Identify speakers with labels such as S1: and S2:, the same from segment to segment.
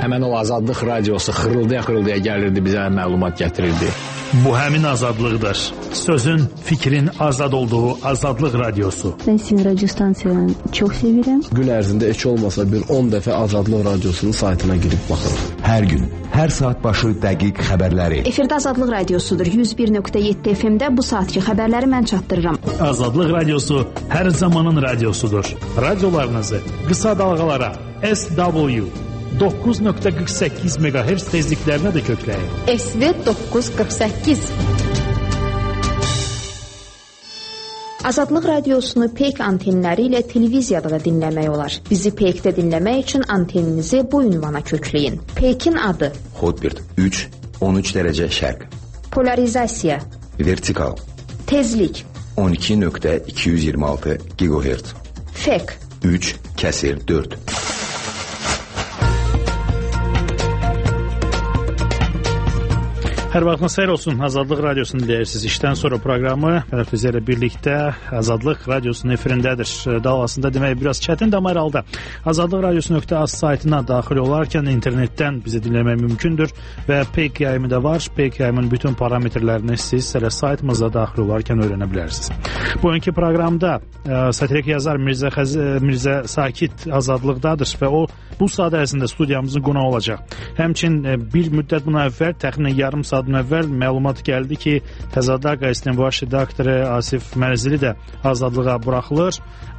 S1: Həmən o Azadlıq radiosu xırıldaya-xırıldaya gəlirdi, bizə məlumat gətirirdi.
S2: Bu həmin azadlıqdır. Sözün, fikrin azad olduğu Azadlıq radiosu.
S3: Ben sizin radyo stansiyanı çok severim.
S4: Gün ərzində heç olmasa bir 10 dəfə Azadlıq radiosunun saytına girib baxırım.
S5: Hər gün, hər saat başı dəqiq xəbərləri.
S6: Efirdə Azadlıq radiosudur. 101.7 FM-də bu saatki xəbərləri mən çatdırıram.
S2: Azadlıq radiosu hər zamanın radiosudur. Radiolarınızı qısa dalğalara SW 9.48 MHz tezliklərinə də kökləyin.
S7: SV 948.
S6: Azadlıq radiosunu PEYK antenləri ilə televiziyada da dinləmək olar. Bizi PEYK-də dinləmək üçün anteninizi bu ünvana kökləyin. PEYK-in adı:
S5: Hotbird 3, 13 dərəcə şərq.
S6: Polarizasiya:
S5: Vertikal.
S6: Tezlik:
S5: 12.226 GHz.
S6: FEK:
S5: 3/4.
S2: Hər vaxtınız xeyir olsun. Azadlıq radiosunu dinləyirsiniz. İşdən sonra proqramı Mərəfizə ilə birlikdə Azadlıq radiosunun efirindədir. Dalğasında demək biraz çətin amma hər halda Azadlıq radiosu.az saytına daxil olarkən internetdən bizi dinləmək mümkündür və PEYK yayımı da var. PEYK yayımın bütün parametrlərini siz elə saytımızda daxil olarkən öyrənə bilərsiniz. Bugünkü proqramda satirik yazar Mirzə Sakit azadlıqdadır və o bu saat ərzində studiyamızın qonağı olacaq. Həmçin bir müddət buna əvvəl, təxminən yarım saat əvvəl məlumat gəldi ki, Təzadlar qəzetinin baş redaktoru Asif Mərzili də azadlığa buraxılır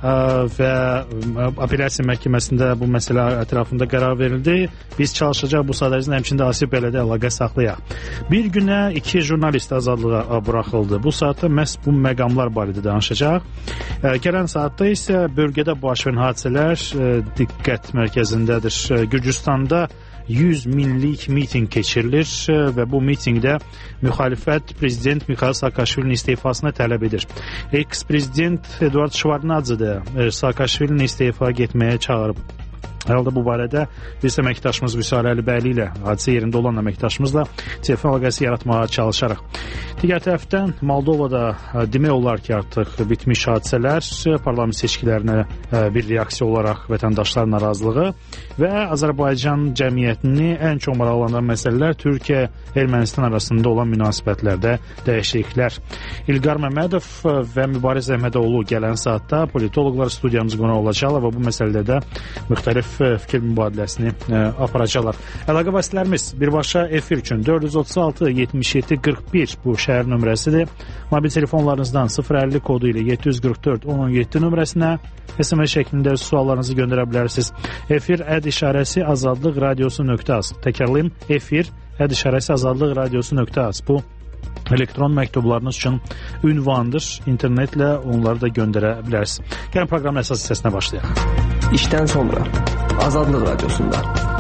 S2: və apellyasiya məhkəməsində bu məsələ ətrafında qərar verildi. Biz çalışacaq bu saat ərzində həmçində Asif bəylə də əlaqə saxlayaq. Bir günə 2 jurnalist azadlığa buraxıldı. Bu saatda məhz bu məqamlar barədə danışacaq. Gələn saatda isə bölgədə baş verən hadisələr diqqət mərkəzindədir. Gürcüstanda 100 minlik miting keçirilir və bu mitingdə müxalifət prezident Mikhail Saakashvilinin istefasını tələb edir. Eks-prezident Eduard Şvarnadze də Saakashvilinin istefa getməyə çağırıb. Herhalde bu barədə biz əməkdaşımız Vüsal Əlibəyli ilə, hadisə yerində olan əməkdaşımızla telefon əlaqəsi yaratmağa çalışarıq. Digər tərəfdən Moldovada demək olar ki, artıq bitmiş hadisələr, parlament seçkilərinə bir reaksiya olaraq vətəndaşların narazılığı və Azərbaycan cəmiyyətini ən çox maraqlandıran məsələlər Türkiyə-Ermənistan arasında olan münasibətlərdə dəyişikliklər. İlqar Məmmədov və Mübariz Əhmədoğlu gələn saatda politoloqlar studiyamız qonaq olacaqlar və bu məsələdə müxtəlif fikir mübadiləsini aparacaqlar. Əlaqə vasitələrimiz birbaşa efir üçün 436 77 41 bu şəhər nömrəsidir. Mobil telefonlarınızdan 050 kodu ilə 744 17 nömrəsinə SMS şəklində suallarınızı göndərə bilərsiniz. Efir @işarəsi azadlıq radiosu.az. Təkrarlayım, efir @işarəsi azadlıq radiosu.az. Bu elektron məktublarınız üçün ünvandır. İnternetlə onları da göndərə bilərsiniz. Gəlin proqramın əsas hissəsinə başlayaq.
S4: İşdən sonra Azadlıq radiosunda.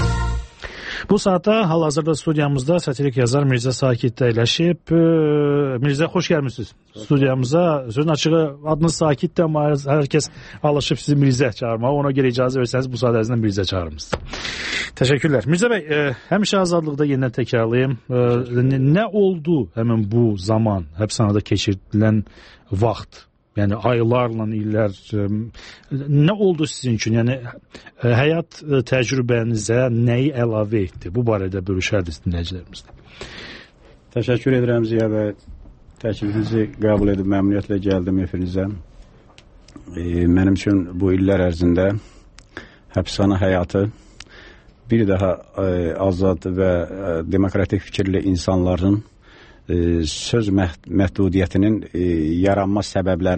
S2: Bu saatda hal-hazırda studiyamızda satirik yazar Mirzə Sakit əyləşib. Mirzə, xoş gəlmişsiniz studiyamıza. Sözün açığı adınız Sakitdir, amma hər kəs alışıb sizi Mirzə çağırmağa. Ona görə icazə versəniz bu saat ərzində Mirzə çağırmışsınız. Təşəkkürlər. Mirzə bəy, həmişə azadlıqda yenidən təkrarlayım. Nə oldu həmin bu zaman, həbsxanada keçirilən vaxt? Yəni aylarla, illər nə oldu sizin üçün? Yəni həyat təcrübənizə nəyi əlavə etdi? Bu barədə bölüşərdiniz dinləyicilərimizlə.
S8: Təşəkkür edirəm Ziya bəy. Təklifinizi qəbul edib məmnuniyyətlə gəldim efirinizə. Mənim üçün bu illər ərzində həbsxana həyatı bir daha azad və demokratik fikirli insanların söz məhdudiyyətinin yaranma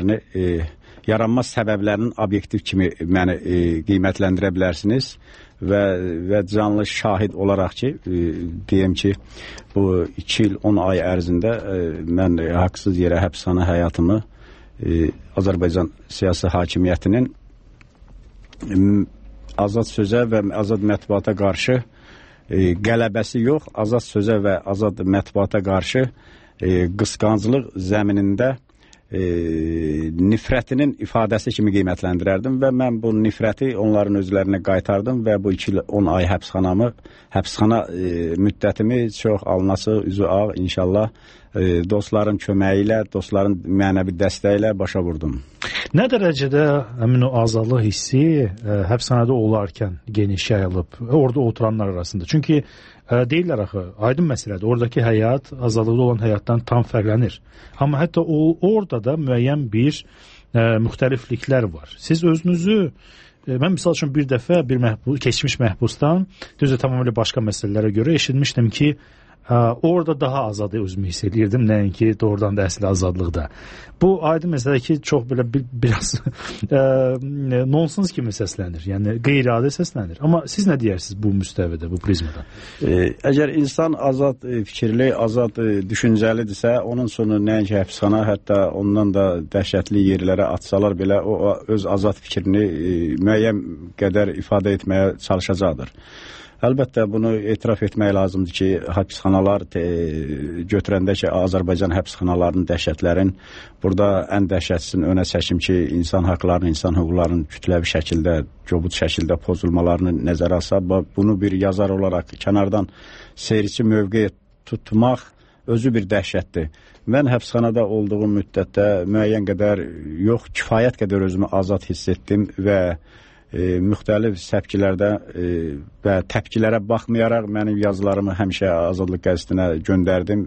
S8: səbəblərinin obyektiv kimi məni qiymətləndirə bilərsiniz və canlı şahid olaraq ki, deyim ki, bu 2 il 10 ay ərzində mən haqsız yerə həbsxana həyatımı Azərbaycan siyasi hakimiyyətinin azad sözə və azad mətbuata qarşı qələbəsi yox, azad sözə və azad mətbuata qarşı qısqanclıq zəminində nifrətinin ifadəsi kimi qiymətləndirərdim və mən bu nifrəti onların özlərinə qaytardım və bu 2 il 10 ay həbsxana müddətimi çox alınası, üzü ağ inşallah dostların köməyi ilə, dostların mənəvi dəstəyi ilə başa vurdum.
S2: Nə dərəcədə həmin o azadlıq hissi həbsxanada olarkən geniş yayılıb orada oturanlar arasında? Çünki deyirlər axı, aydın məsələdir. Oradakı həyat azadlıqda olan həyatdan tam fərqlənir. Amma hətta orada da müəyyən bir müxtəlifliklər var. Siz özünüzü, mən misal üçün bir dəfə keçmiş məhbusdan, düzdür tamamilə başqa məsələlərə görə eşitmişdim ki, orada daha azad özümü hiss edirdim, nəinki doğrudan da əsli azadlıqda. Bu aydın məsələ ki, çox belə biraz nonsens kimi səslənir, yəni qeyri-adi səslənir. Amma siz nə deyirsiniz bu müstəvidə, bu prizmada?
S8: Əgər insan azad fikirli, azad düşüncəlidirsə, onun sonu nəinki həbsxana, hətta ondan da dəhşətli yerlərə atsalar belə, o öz azad fikrini müəyyən qədər ifadə etməyə çalışacaqdır. Əlbəttə, bunu etiraf etmək lazımdır ki, həbsxanalar götürəndə ki, Azərbaycan həbsxanalarının dəhşətlərin burada ən dəhşətsizin önə çəkim ki, insan haqlarının, insan hüquqlarının kütləvi şəkildə, kobud şəkildə pozulmalarını nəzərə alsa, bunu bir yazar olaraq kənardan seyirci mövqe tutmaq özü bir dəhşətdir. Mən həbsxanada olduğum müddətdə müəyyən qədər, yox, kifayət qədər özümü azad hiss etdim və müxtəlif səpkilərdə və təpkilərə baxmayaraq mənim yazılarımı həmişə Azadlıq qəzetinə göndərdim.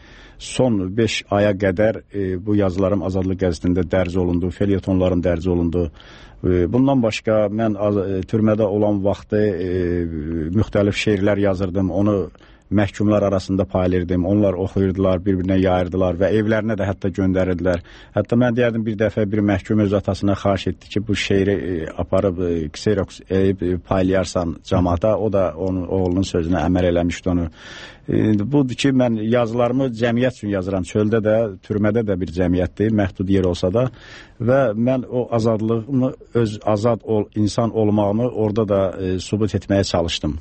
S8: Son 5 aya qədər bu yazılarım Azadlıq qəzetində dərc olundu, felyetonlarım dərc olundu. Bundan başqa mən türmədə olan vaxtı müxtəlif şeirlər yazırdım, onu məhkumlar arasında paylayırdım, onlar oxuyurdular, bir-birinə yayırdılar və evlərinə də hətta göndərirdilər. Hətta mən deyərdim, bir dəfə bir məhkum öz atasına xahiş etdi ki, bu şeiri aparıb Xerox paylayarsan cəmaata, o da onun oğlunun sözünə əməl eləmişdi onu. Budur ki, mən yazılarımı cəmiyyət üçün yazıram. Çöldə də, türmədə də bir cəmiyyətdir, məhdud yer olsa da və mən o azadlığımı, öz azad insan olmağımı orada da sübut etməyə çalışdım.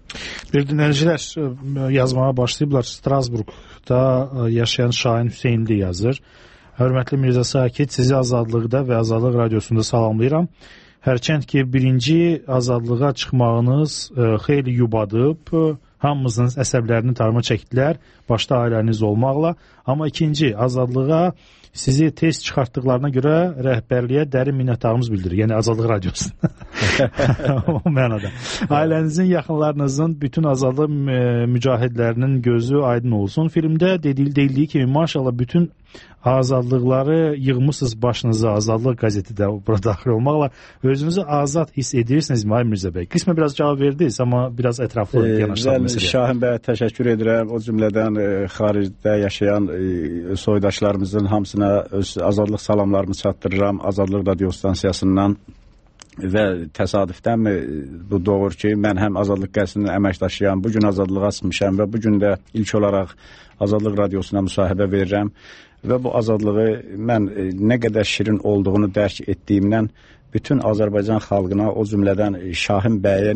S2: Bir dinləyicilər yazmağa başlayıblar. Strasburqda yaşayan Şahin Hüseynli yazır. Hörmətli Mirzə Sakit, sizi Azadlıqda və Azadlıq radiosunda salamlayıram. Hərçənd ki, birinci azadlığa çıxmağınız xeyli yubadıb, hamımızın əsəblərini tarıma çəkdilər, başda ailəniz olmaqla. Amma ikinci azadlığa sizi tez çıxartdıqlarına görə rəhbərliyə dərin minnətdarlığımız bildirir. Yəni Azadlıq radiosunda. O mənada. Ailənizin, yaxınlarınızın, bütün azadlıq mücahidlərinin gözü aydın olsun. Filmdə deyildiyi kimi maşallah bütün azadlıqları yığmışsınız başınıza. Azadlıq qəzeti də burada daxil olmaqla özünüzü azad hiss edirsiniz mi Mirzə bəy? Qismə biraz cavab verdiniz, amma biraz ətraflı yanaşdırın məsələyə.
S8: Şahin bəyə təşəkkür edirəm. O cümlədən xaricdə yaşayan soydaşlarımızın hamısına öz azadlıq salamlarımı çatdırıram Azadlıq radio stansiyasından. Və təsadüfdənmi bu doğur ki, mən həm Azadlıq qəzetinin əməkdaşıyam, bugün azadlığa çıxmışam və bugün də ilk olaraq Azadlıq radiosuna müsahibə verirəm və bu azadlığı mən nə qədər şirin olduğunu dərk etdiyimdən bütün Azərbaycan xalqına, o cümlədən Şahin bəy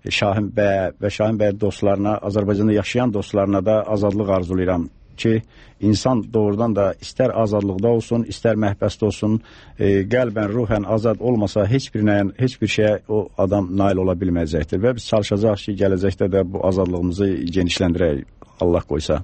S8: və Şahin bəy dostlarına, Azərbaycanda yaşayan dostlarına da azadlıq arzulayıram ki, insan doğrudan da istər azadlıqda olsun, istər məhbəsdə olsun, qəlbən, ruhən azad olmasa heç bir şeyə o adam nail ola bilməyəcəkdir və biz çalışacaq ki, gələcəkdə də bu azadlığımızı genişləndirək, Allah qoysa.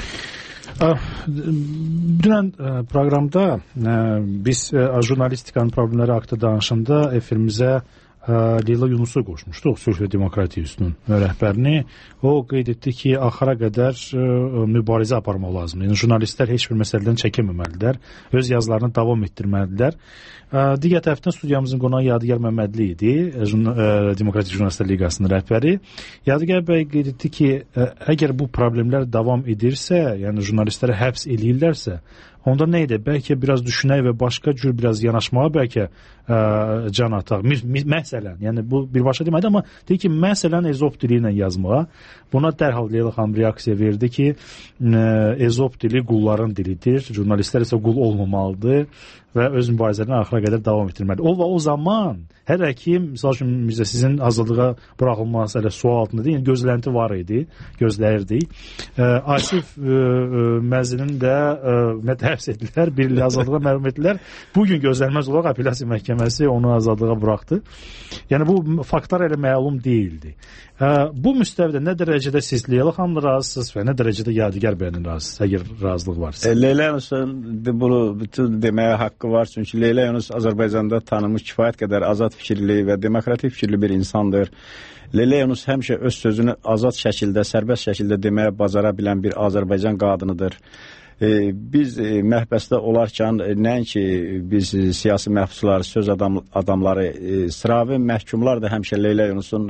S2: Dünən proqramda biz jurnalistikanın problemləri haqqında danışanda efirimizə Leyla Yunusu qoşmuşduq, Sülh və Demokratiya Üsünün rəhbərini. O qeyd etdi ki, axıra qədər mübarizə aparmaq lazımdır. Yəni, jurnalistlər heç bir məsələdən çəkinməməlidirlər, öz yazılarını davam etdirməlidirlər. Digər tərəfdən studiyamızın qonağı Yadigar Məmmədli idi, Demokratik Jurnalistlər Liqasının rəhbəri. Yadigar bəy qeyd etdi ki, əgər bu problemlər davam edirsə, yəni jurnalistləri həbs eləyirlərsə, onda nə edir? Bəlkə biraz düşünək və başqa cür biraz yanaşmağa bəlkə can ataq. Məsələn, yəni bu birbaşa demədi, amma deyir ki, məsələn Ezop dili ilə yazmağa. Buna dərhal Leyla xanım reaksiya verdi ki, Ezop dili qulların dilidir, jurnalistlər isə qul olmamalıdır və öz mübarizələrini axıra qədər davam etdirməlidir. O zaman hər həkim, misal üçün sizin azadlığa buraxılması elə sual altındadır. Yəni gözlənti var idi, gözləyirdik. Asif Məzinin də həbs etdilər, bir il azadlığa məhrum etdilər. Bugün gözlənməz olaraq apellyasiya məhkəməsi onu azadlığa buraxdı. Yəni bu faktlar elə məlum deyildi. Bu müstəvidə nə dərəcədə siz Leyla xanımla razısınız və nə dərəcədə Yadigar bəylə razısınız, əgər razılıq varsa?
S8: Leyla Yunus'un bunu bütün deməyə haqqı var. Çünki Leyla Yunus Azərbaycanda tanınmış kifayət qədər azad fikirli və demokratik fikirli bir insandır. Leyla Yunus həmişə öz sözünü azad şəkildə, sərbəst şəkildə deməyə bacara bilən bir Azərbaycan qadınıdır. Biz məhbəsdə olarkən nəinki biz siyasi məhbuslar, söz adamları, sıravi məhkumlar da həmişə Leyla Yunus'un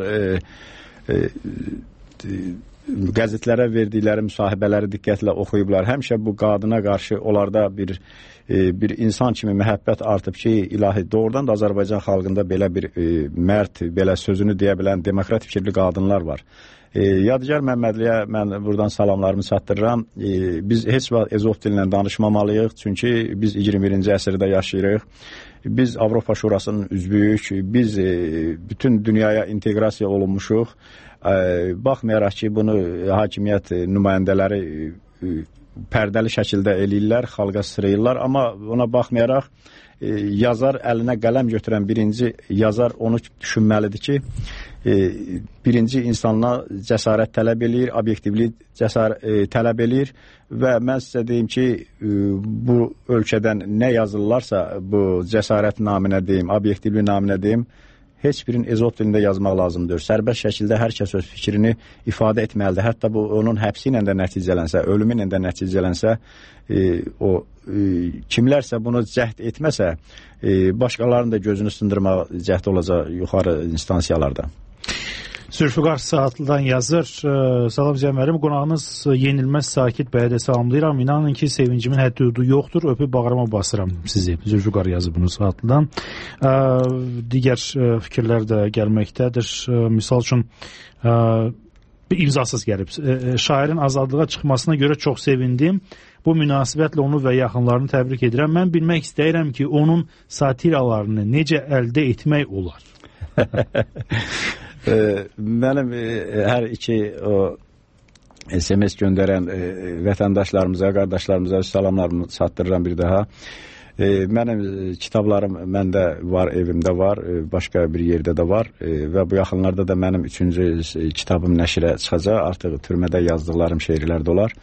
S8: qəzetlərə verdikləri müsahibələri diqqətlə oxuyublar. Həmişə bu qadına qarşı onlarda bir insan kimi məhəbbət artıb ki, ilahi doğrudan da Azərbaycan xalqında belə bir mərd, belə sözünü deyə bilən demokrat fikirli qadınlar var. Yadigar Məmmədliyə mən buradan salamlarımı çatdırıram. Biz heç vaxt Ezov dillə danışmamalıyıq, çünki biz 21-ci əsrdə yaşayırıq. Biz Avropa Şurasının üzvüyük, biz bütün dünyaya inteqrasiya olunmuşuq. Baxmayaraq ki, bunu hakimiyyət nümayəndələri pərdəli şəkildə eləyirlər, xalqa sırayırlar, amma ona baxmayaraq yazar əlinə qələm götürən birinci yazar onu düşünməlidir ki, birinci insanlar cəsarət tələb eləyir, obyektivlik tələb eləyir və mən sizə deyim ki, bu ölkədən nə yazırlarsa, bu cəsarət naminə deyim, obyektivlik naminə deyim, heç birinin Ezov dilində yazmaq lazımdır. Sərbəst şəkildə hər kəs öz fikrini ifadə etməlidir. Hətta bu onun həbsi ilə də nəticələnsə, ölümü ilə də nəticələnsə, kimlərsə bunu cəhd etməsə, başqalarının da gözünü sındırmaq cəhd olacaq yuxarı instansiyalarda.
S2: Zülfüqar Saatlıdan yazır. Salam Cəmərim, qonağınız yenilməz Sakit bəyə də salamlayıram. İnanın ki, sevincimin həddi yoxdur. Öpüb bağrıma basıram sizi. Zülfüqar yazır bunu Saatlıdan. Digər fikirlər də gəlməkdədir. Misal üçün bir imzasız gəlib. Şairin azadlığa çıxmasına görə çox sevindim. Bu münasibətlə onu və yaxınlarını təbrik edirəm. Mən bilmək istəyirəm ki, onun satiralarını necə əldə etmək olar?
S8: Mənim hər iki SMS göndərən vətəndaşlarımıza, qardaşlarımıza salamlarımı çatdırıram bir daha. Mənim kitablarım məndə var, evimdə var, başqa bir yerdə də var və bu yaxınlarda da mənim 3-cü kitabım nəşrə çıxacaq. Artıq türmədə yazdıqlarım şeirlər də olar.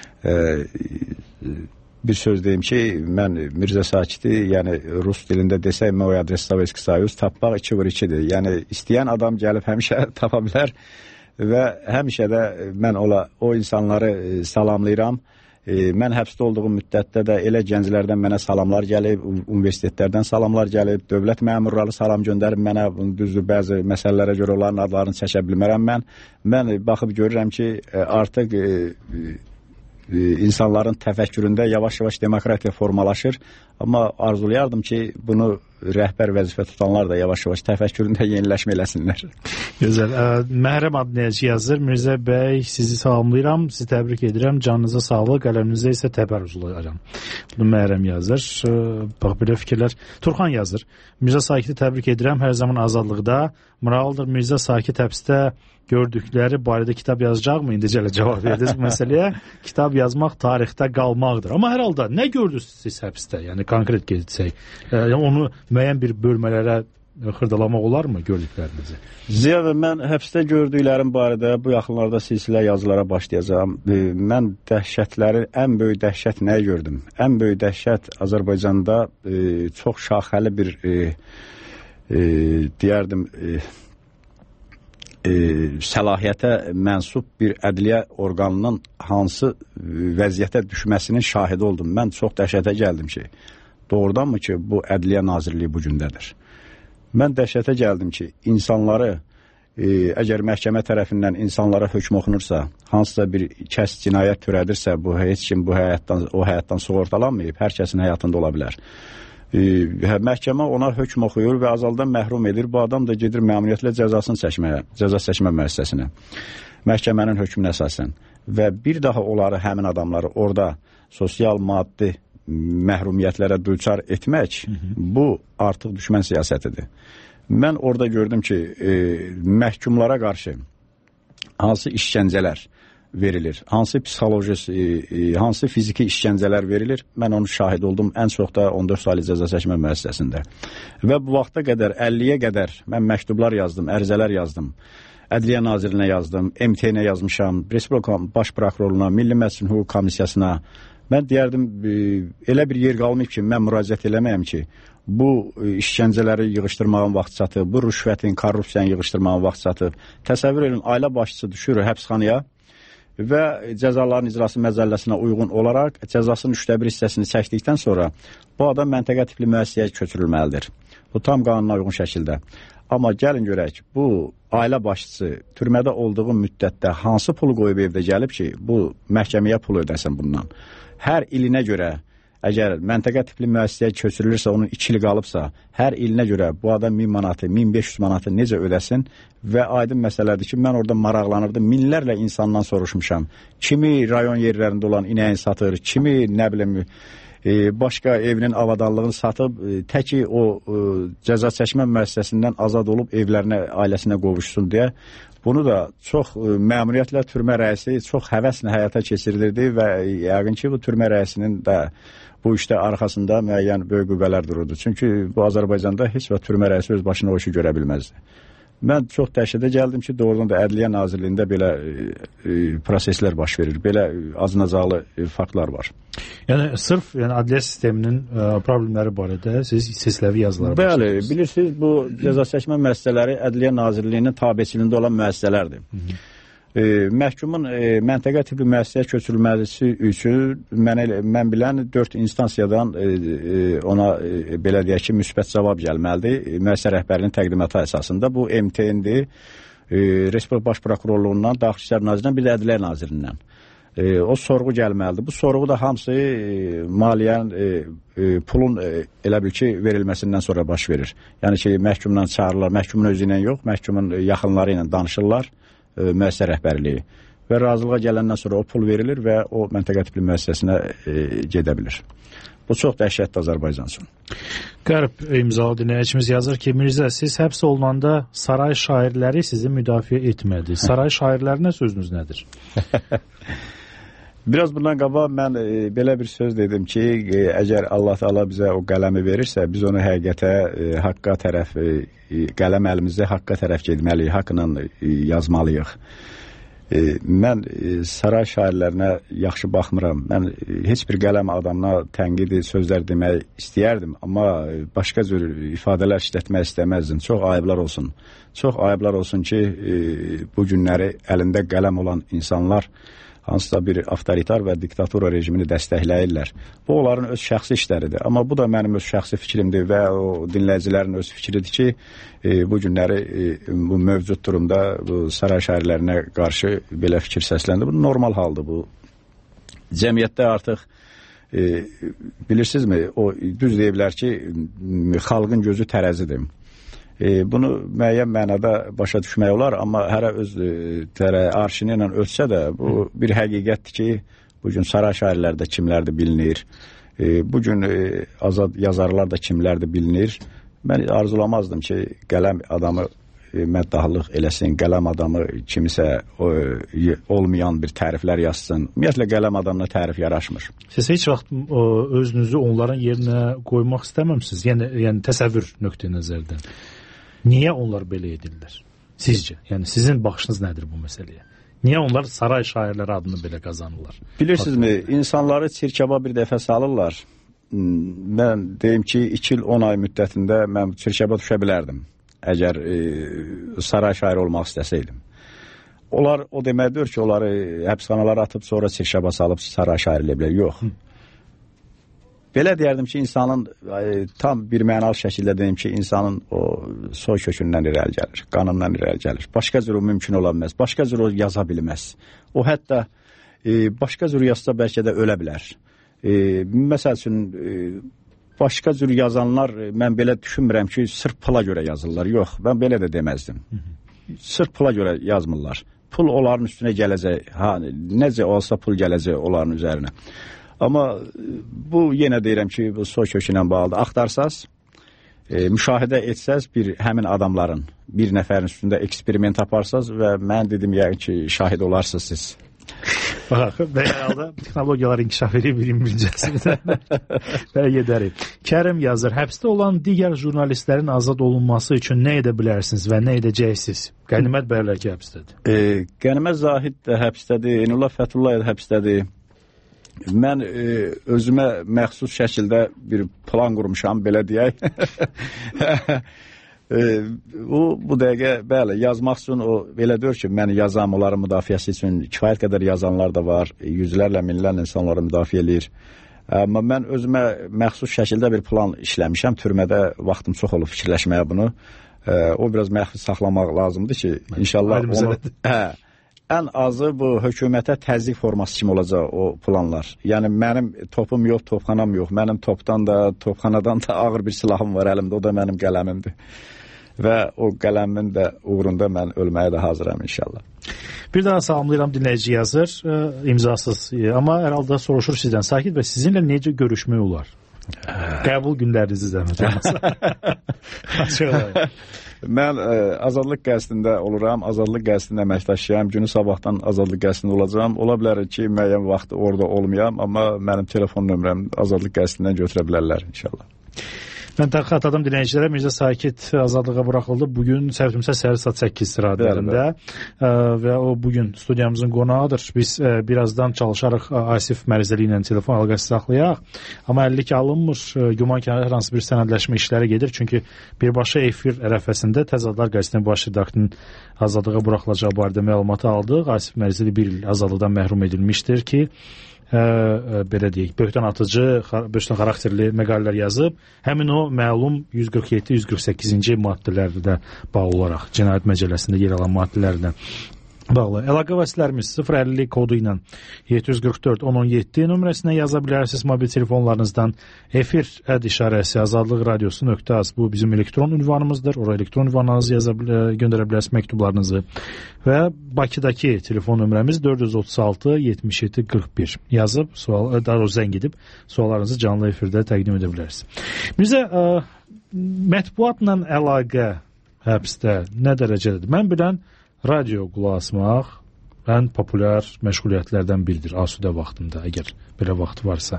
S8: Bir söz deyim ki, mən Mirzə Sakiti, yəni rus dilində desək, Moy Adrestavski Soyuz tapmaq 2-2-dir. Yəni istəyən adam gəlib həmişə tapa bilər və həmişə də mən o insanları salamlayıram. Mən həbsdə olduğum müddətdə də elə gənclərdən mənə salamlar gəlib, universitetlərdən salamlar gəlib, dövlət məmurları salam göndərib mənə, düzdür, bəzi məsələlərə görə onların adlarını çəkə bilmərəm mən. Mən baxıb görürəm ki, artıq insanların təfəkküründə yavaş-yavaş demokratiya formalaşır. Amma arzulayardım ki, bunu rəhbər vəzifə tutanlar da yavaş-yavaş təfəkküründə yeniləşmə eləsinlər.
S2: Gözəl. Məhrəm adnəyəci yazır. Mirzə bəy, sizi salamlayıram, sizi təbrik edirəm. Canınıza sağlıq, qələminizə isə təbərrüzlayıram. Bunu Məhrəm yazır. Bax, belə fikirlər. Turxan yazır. Mirzə Sakiti təbrik edirəm, hər zaman azadlıqda. Maraqlıdır, Mirzə Sakit həbsdə gördükləri barədə kitab yazacaqmı? İndicə elə cavab verdiniz bu məsələyə. Kitab yazmaq tarixdə qalmaqdır. Amma hər halda nə gördünüz siz həbsdə? Yəni konkret getsək, onu müəyyən bir bölmələrə xırdalamaq olarmı gördüklərinizi?
S8: Ziya və mən həbsdə gördüklərim barədə bu yaxınlarda silsilə yazılara başlayacağam. Mən dəhşətləri, ən böyük dəhşət nəyi gördüm? Ən böyük dəhşət Azərbaycanda çox şaxəli bir deyərdim səlahiyyətə mənsub bir ədliyyə orqanının hansı vəziyyətə düşməsinin şahidi oldum. Mən çox dəhşətə gəldim ki, doğrudanmı ki, bu ədliyyə nazirliyi bu gündədir? Mən dəhşətə gəldim ki, insanları, əgər məhkəmə tərəfindən insanlara hökm oxunursa, hansısa bir kəs cinayət törədirsə, bu heç kim o həyatdan sığortalanmayıb, hər kəsin həyatında ola bilər. Məhkəmə ona hökm oxuyur və azaldan məhrum edir. Bu adam da gedir məmuriyyətlə cəzasını çəkməyə, cəza çəkmə müəssisəsinə, məhkəmənin hökmünə əsasən. Və bir daha onları, həmin adamları orada sosial, maddi məhrumiyyətlərə düçar etmək, bu artıq düşmən siyasətidir. Mən orada gördüm ki, məhkumlara qarşı hansı işgəncələr verilir, hansı psixoloji, hansı fiziki işgəncələr verilir, mən onu şahid oldum ən çox da 14 saylı cəza çəkmə müəssisəsində. Və bu vaxta qədər, 50-yə qədər mən məktublar yazdım, ərizələr yazdım, Ədliyyə Nazirinə yazdım, MT-nə yazmışam, Respublika Baş Prokurorluğuna, Milli Məclisin Hüquq Komissiyasına. Mən deyərdim, elə bir yer qalmayıb ki, mən müraciət eləməyəm ki, bu işgəncələri yığışdırmağın vaxt çatıb, bu rüşvətin, korrupsiyanı yığışdırmağın vaxt çatıb. Təsəvvür edin, ailə başçısı düşür həbsxanaya və cəzaların icrası məcəlləsinə uyğun olaraq cəzasının 1/3 hissəsini çəkdikdən sonra bu adam məntəqə tipli müəssisəyə köçürülməlidir. Bu tam qanuna uyğun şəkildə. Amma gəlin görək, bu ailə başçısı türmədə olduğu müddətdə hansı pulu qoyub evdə gəlib ki, bu məhkəməyə pul ödəsin bundan. Hər ilinə görə, əgər məntəqə tipli müəssisəyə köçürülürsə, onun 2 il qalıbsa, hər ilinə görə bu adam 1000 manatı, 1500 manatı necə ödəsin və aydın məsələdir ki, mən orada maraqlanırdım, minlərlə insandan soruşmuşam. Kimi rayon yerlərində olan inəyin satır, kimi nə bilim, başqa evinin avadanlığını satıb, təki o cəza çəkmə müəssisəsindən azad olub evlərinə, ailəsinə qovuşsun deyə. Bunu da çox məmuriyyətlə türmə rəisi çox həvəslə həyata keçirilirdi və yəqin ki, bu türmə rəisinin də bu işdə arxasında müəyyən böyük qüvvələr dururdu. Çünki bu Azərbaycanda heç vaxt türmə rəisi öz başına o işi görə bilməzdi. Mən çox dəhşətə gəldim ki, doğrudan da Ədliyyə Nazirliyində belə proseslər baş verir, belə acınacaqlı faktlar var.
S2: Yəni sırf adliyə sisteminin problemləri barədə siz səsləvi yazılar
S8: başlayırsınız. Bəli, bilirsiniz, bu cəza çəkmə müəssisələri Ədliyyə Nazirliyinin tabeçiliyində olan müəssisələrdir. Məhkumun məntəqə tipli müəssisəyə köçürülməsi üçün mən bilən 4 instansiyadan ona belə deyək ki, müsbət cavab gəlməlidir. Müəssisə rəhbərinin təqdimatı əsasında bu MTN-dir, Respublika Baş Prokurorluğundan, Daxili İşlər Nazirindən, bir də Ədliyyə Nazirindən. O sorğu gəlməlidir. Bu sorğu da hamısı maliyyənin pulun elə bil ki, verilməsindən sonra baş verir. Yəni ki, məhkumdan çağırırlar, məhkumun özü ilə yox, məhkumun yaxınları ilə danışırlar. Müəssisə rəhbərliyi və razılığa gələndən sonra o pul verilir və o məntəqə tipli müəssisəsinə gedə bilir. Bu çox dəhşətli Azərbaycan üçün.
S2: Qərb imzalı dinləyicimiz yazır ki, Mirzə, siz həbs olunanda saray şairləri sizi müdafiə etmədi. Saray şairlərinə sözünüz nədir?
S8: Biraz bundan qabaq mən belə bir söz dedim ki, əgər Allah Teala bizə o qələmi verirsə, biz onu həqiqətə, haqqa tərəf, qələm əlimizdə haqqa tərəf getməliyik, haqqla yazmalıyıq. Mən saray şairlərinə yaxşı baxmıram. Mən heç bir qələm adamına tənqidi sözlər demək istəyərdim, amma başqa cür ifadələr işlətmək istəməzdim. Çox ayıblar olsun. Çox ayıblar olsun ki, bu günləri əlində qələm olan insanlar hansısa bir avtoritar və diktatura rejimini dəstəkləyirlər. Bu, onların öz şəxsi işləridir. Amma bu da mənim öz şəxsi fikrimdir və o dinləyicilərin öz fikridir ki, bu günləri bu mövcud durumda bu saray şairlərinə qarşı belə fikir səsləndi. Bu normal haldır bu. Cəmiyyətdə artıq bilirsinizmi, o düz deyiblər ki, xalqın gözü tərəzidir. Bunu müəyyən mənada başa düşmək olar, amma hərə öz arşini ilə ölçsə də bu bir həqiqətdir ki, bugün saray şairləri də kimlərdir bilinir, bugün azad yazarlar da kimlərdir bilinir. Mən arzulamazdım ki, qələm adamı məddahlıq eləsin, qələm adamı kimisə olmayan bir təriflər yazsın. Ümumiyyətlə, qələm adamına tərif yaraşmır.
S2: Siz heç vaxt özünüzü onların yerinə qoymaq istəməmsiniz? Yəni təsəvvür nöqteyi nəzərdən. Niyə onlar belə edirlər? Sizcə? Yəni sizin baxışınız nədir bu məsələyə? Niyə onlar saray şairləri adını belə qazanırlar?
S8: Bilirsinizmi, insanları çirkaba bir dəfə salırlar. Mən deyim ki, 2 il 10 ay müddətində mən çirkaba düşə bilərdim. Əgər saray şairi olmaq istəsəydim. Onlar o deməkdir ki, onları həbsxanalara atıb sonra çirkaba salıb saray şairi elə bilər. Yox. Belə deyərdim ki, insanın tam bir mənalı şəkildə deyim ki, insanın o soy kökündən irəli gəlir, qanından irəli gəlir. Başqa cür o mümkün ola bilməz, başqa cür o yaza bilməz. O hətta başqa cür yazsa bəlkə də ölə bilər. Məsəl üçün, başqa cür yazanlar, mən belə düşünmürəm ki, sırf pula görə yazırlar. Yox, mən belə də deməzdim. Sırf pula görə yazmırlar. Pul onların üstünə gələcək, necə olsa pul gələcək onların üzərinə. Amma bu yenə deyirəm ki, bu soy kökü ilə bağlıdır. Axtarsaz, müşahidə etsəz həmin adamların bir nəfərin üstündə eksperiment aparsaz və mən dedim yəqin ki, şahid olarsınız siz.
S2: Bax, bəyəldə texnologiyalar inkişaf edib birincisində. Belə gedərik. Kərim yazır, həbsdə olan digər jurnalistlərin azad olunması üçün nə edə bilərsiniz və nə edəcəksiniz? Qənimət bəylər ki, həbsdədir.
S8: Qənimət Zahid də həbsdədir, Eynullah Fəthullah da həbsdədir. Mən özümə məxsus şəkildə bir plan qurmuşam, belə deyək. Bu dəqiqə, bəli, yazmaq üçün o belə deyir ki, mən yazam, onların müdafiəsi üçün kifayət qədər yazanlar da var, yüzlərlə, minlərlə insanları müdafiə edir. Amma mən özümə məxsus şəkildə bir plan işləmişəm, türmədə vaxtım çox olub fikirləşməyə bunu. O biraz məxfi saxlamaq lazımdır ki, inşallah onu... Ən azı bu hökumətə təzyiq forması kimi olacaq o planlar. Yəni mənim topum yox, topxanam yox. Mənim topdan da, topxanadan da ağır bir silahım var əlimdə, o da mənim qələmimdir. Və o qələmin də uğrunda mən ölməyə də hazıram inşallah.
S2: Bir daha salamlayıram, dinləyici yazır, imzasız. Amma herhalde soruşur sizdən, Sakit bəy, sizinlə necə görüşmək olar? Qəbul günlərinizi zəhmət olmasa. Açıq olayım.
S8: Mən azadlıq qəzetində oluram, azadlıq qəzetində əməkdaşıyam, günü sabahdan azadlıq qəzetində olacağam. Ola bilər ki, müəyyən vaxt orada olmayam, amma mənim telefon nömrəm azadlıq qəzetindən götürə bilərlər inşallah.
S2: Mən xatırladım dinləyicilərə, Mirzə Sakit azadlığa buraxıldı. Bugün səhvimsə səhər saat 8 radiolarında və o bugün studiyamızın qonağıdır. Biz birazdan çalışarıq Asif Mərizəli ilə telefon əlaqəsi saxlayaq. Amma 50 ki alınmır, güman ki hər hansı bir sənədləşmə işləri gedir. Çünki birbaşa efir ərəfəsində Təzadlar qəzetinin baş redaktorunun azadlığa buraxılacağı barədə məlumatı aldıq. Asif Mərizəli bir il azadlıqdan məhrum edilmişdir ki, belə deyək, böhtan atıcı, böhtan xarakterli məqalələr yazıb. Həmin o məlum 147-148-ci maddələrdə bağlı olaraq cinayət məcəlləsində yer alan maddələrdən bağlı. Əlaqə vasitələrimiz 050 kodu ilə 744-1017 nömrəsinə yaza bilərsiniz mobil telefonlarınızdan. Efir əd işarəsi azadlıq radiosu.az bu bizim elektron ünvanımızdır. Oraya elektron ünvanınızı göndərə bilərsiniz məktublarınızı. Və Bakıdakı telefon nömrəmiz 436-77-41 yazıb, zəng edib suallarınızı canlı efirdə təqdim edə bilərsiniz. Bizə mətbuatla əlaqə həbsdə nə dərəcədədir? Mən bilən radio qulaq asmaq ən populyar məşğuliyyətlərdən biridir asudə vaxtında, əgər belə vaxt varsa.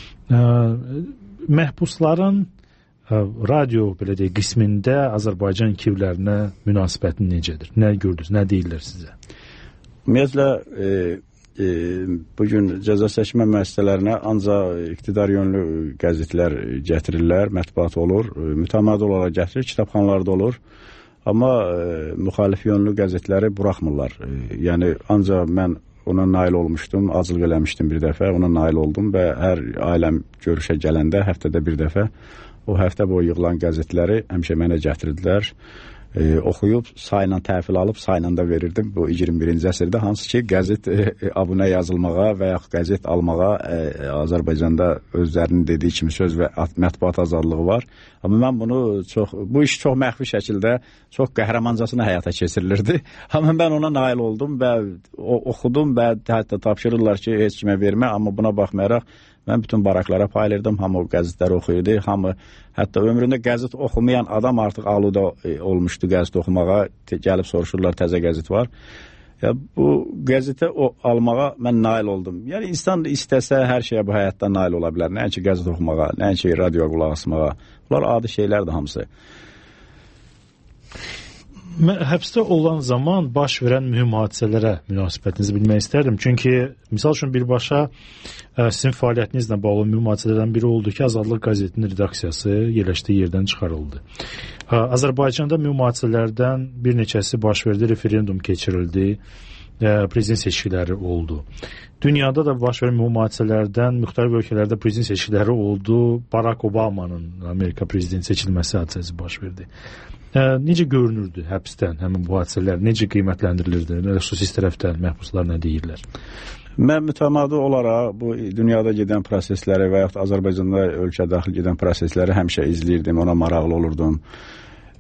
S2: Məhbusların radio belə deyək, qismində Azərbaycan kivlərinə münasibəti necədir? Nə gördünüz, nə deyirlər sizə?
S8: Ümumiyyətlə, bugün cəza çəkmə müəssisələrinə ancaq iqtidar yönlü qəzetlər gətirirlər, mətbuat olur, mütəmadi olaraq gətirir, kitabxanalarda olur. Amma müxalif yönlü qəzetləri buraxmırlar. Yəni, ancaq mən ona nail olmuşdum, acılıq eləmişdim bir dəfə, ona nail oldum və hər ailəm görüşə gələndə həftədə bir dəfə o həftə boyu yığılan qəzetləri həmişə mənə gətirdilər. Oxuyub, sayla təhvil alıb, sayla da verirdim bu 21-ci əsrdə, hansı ki, qəzet abunə yazılmağa və yaxud qəzet almağa Azərbaycanda özlərinin dediyi kimi söz və mətbuat azadlığı var. Amma mən bu iş çox məxfi şəkildə, çox qəhrəmancasına həyata keçirilirdi. Amma mən ona nail oldum və oxudum və hətta tapşırırlar ki, heç kimə vermə, amma buna baxmayaraq mən bütün baraklara paylayırdım, hamı o qəzetləri oxuyurdu, hamı hətta ömründə qəzet oxumayan adam artıq aluda olmuşdu qəzet oxumağa, gəlib soruşurlar, təzə qəzet var. Bu qəzetə almağa mən nail oldum. Yəni, insan istəsə hər şeyə bu həyatda nail ola bilər, nəinki qəzet oxumağa, nəinki radio qulaq asmağa. Bunlar adi şeylərdir hamısı.
S2: Həbsdə olan zaman baş verən mühüm hadisələrə münasibətinizi bilmək istərdim. Çünki, misal üçün birbaşa sizin fəaliyyətinizlə bağlı mühüm hadisələrdən biri oldu ki, Azadlıq qəzetinin redaksiyası yerləşdiyi yerdən çıxarıldı. Azərbaycanda mühüm hadisələrdən bir neçəsi baş verdi, referendum keçirildi, prezident seçkiləri oldu. Dünyada da baş verən mühüm hadisələrdən müxtəlif ölkələrdə prezident seçkiləri oldu. Barack Obama'nın Amerika prezident seçilməsi hadisəsi baş verdi. Necə görünürdü həbsdən həmin bu hadisələr? Necə qiymətləndirilirdi? Xüsusi tərəfdən məhbuslar nə deyirlər?
S8: Mən mütəmadi olaraq bu dünyada gedən prosesləri və yaxud Azərbaycanda ölkə daxil gedən prosesləri həmişə izləyirdim, ona maraqlı olurdum.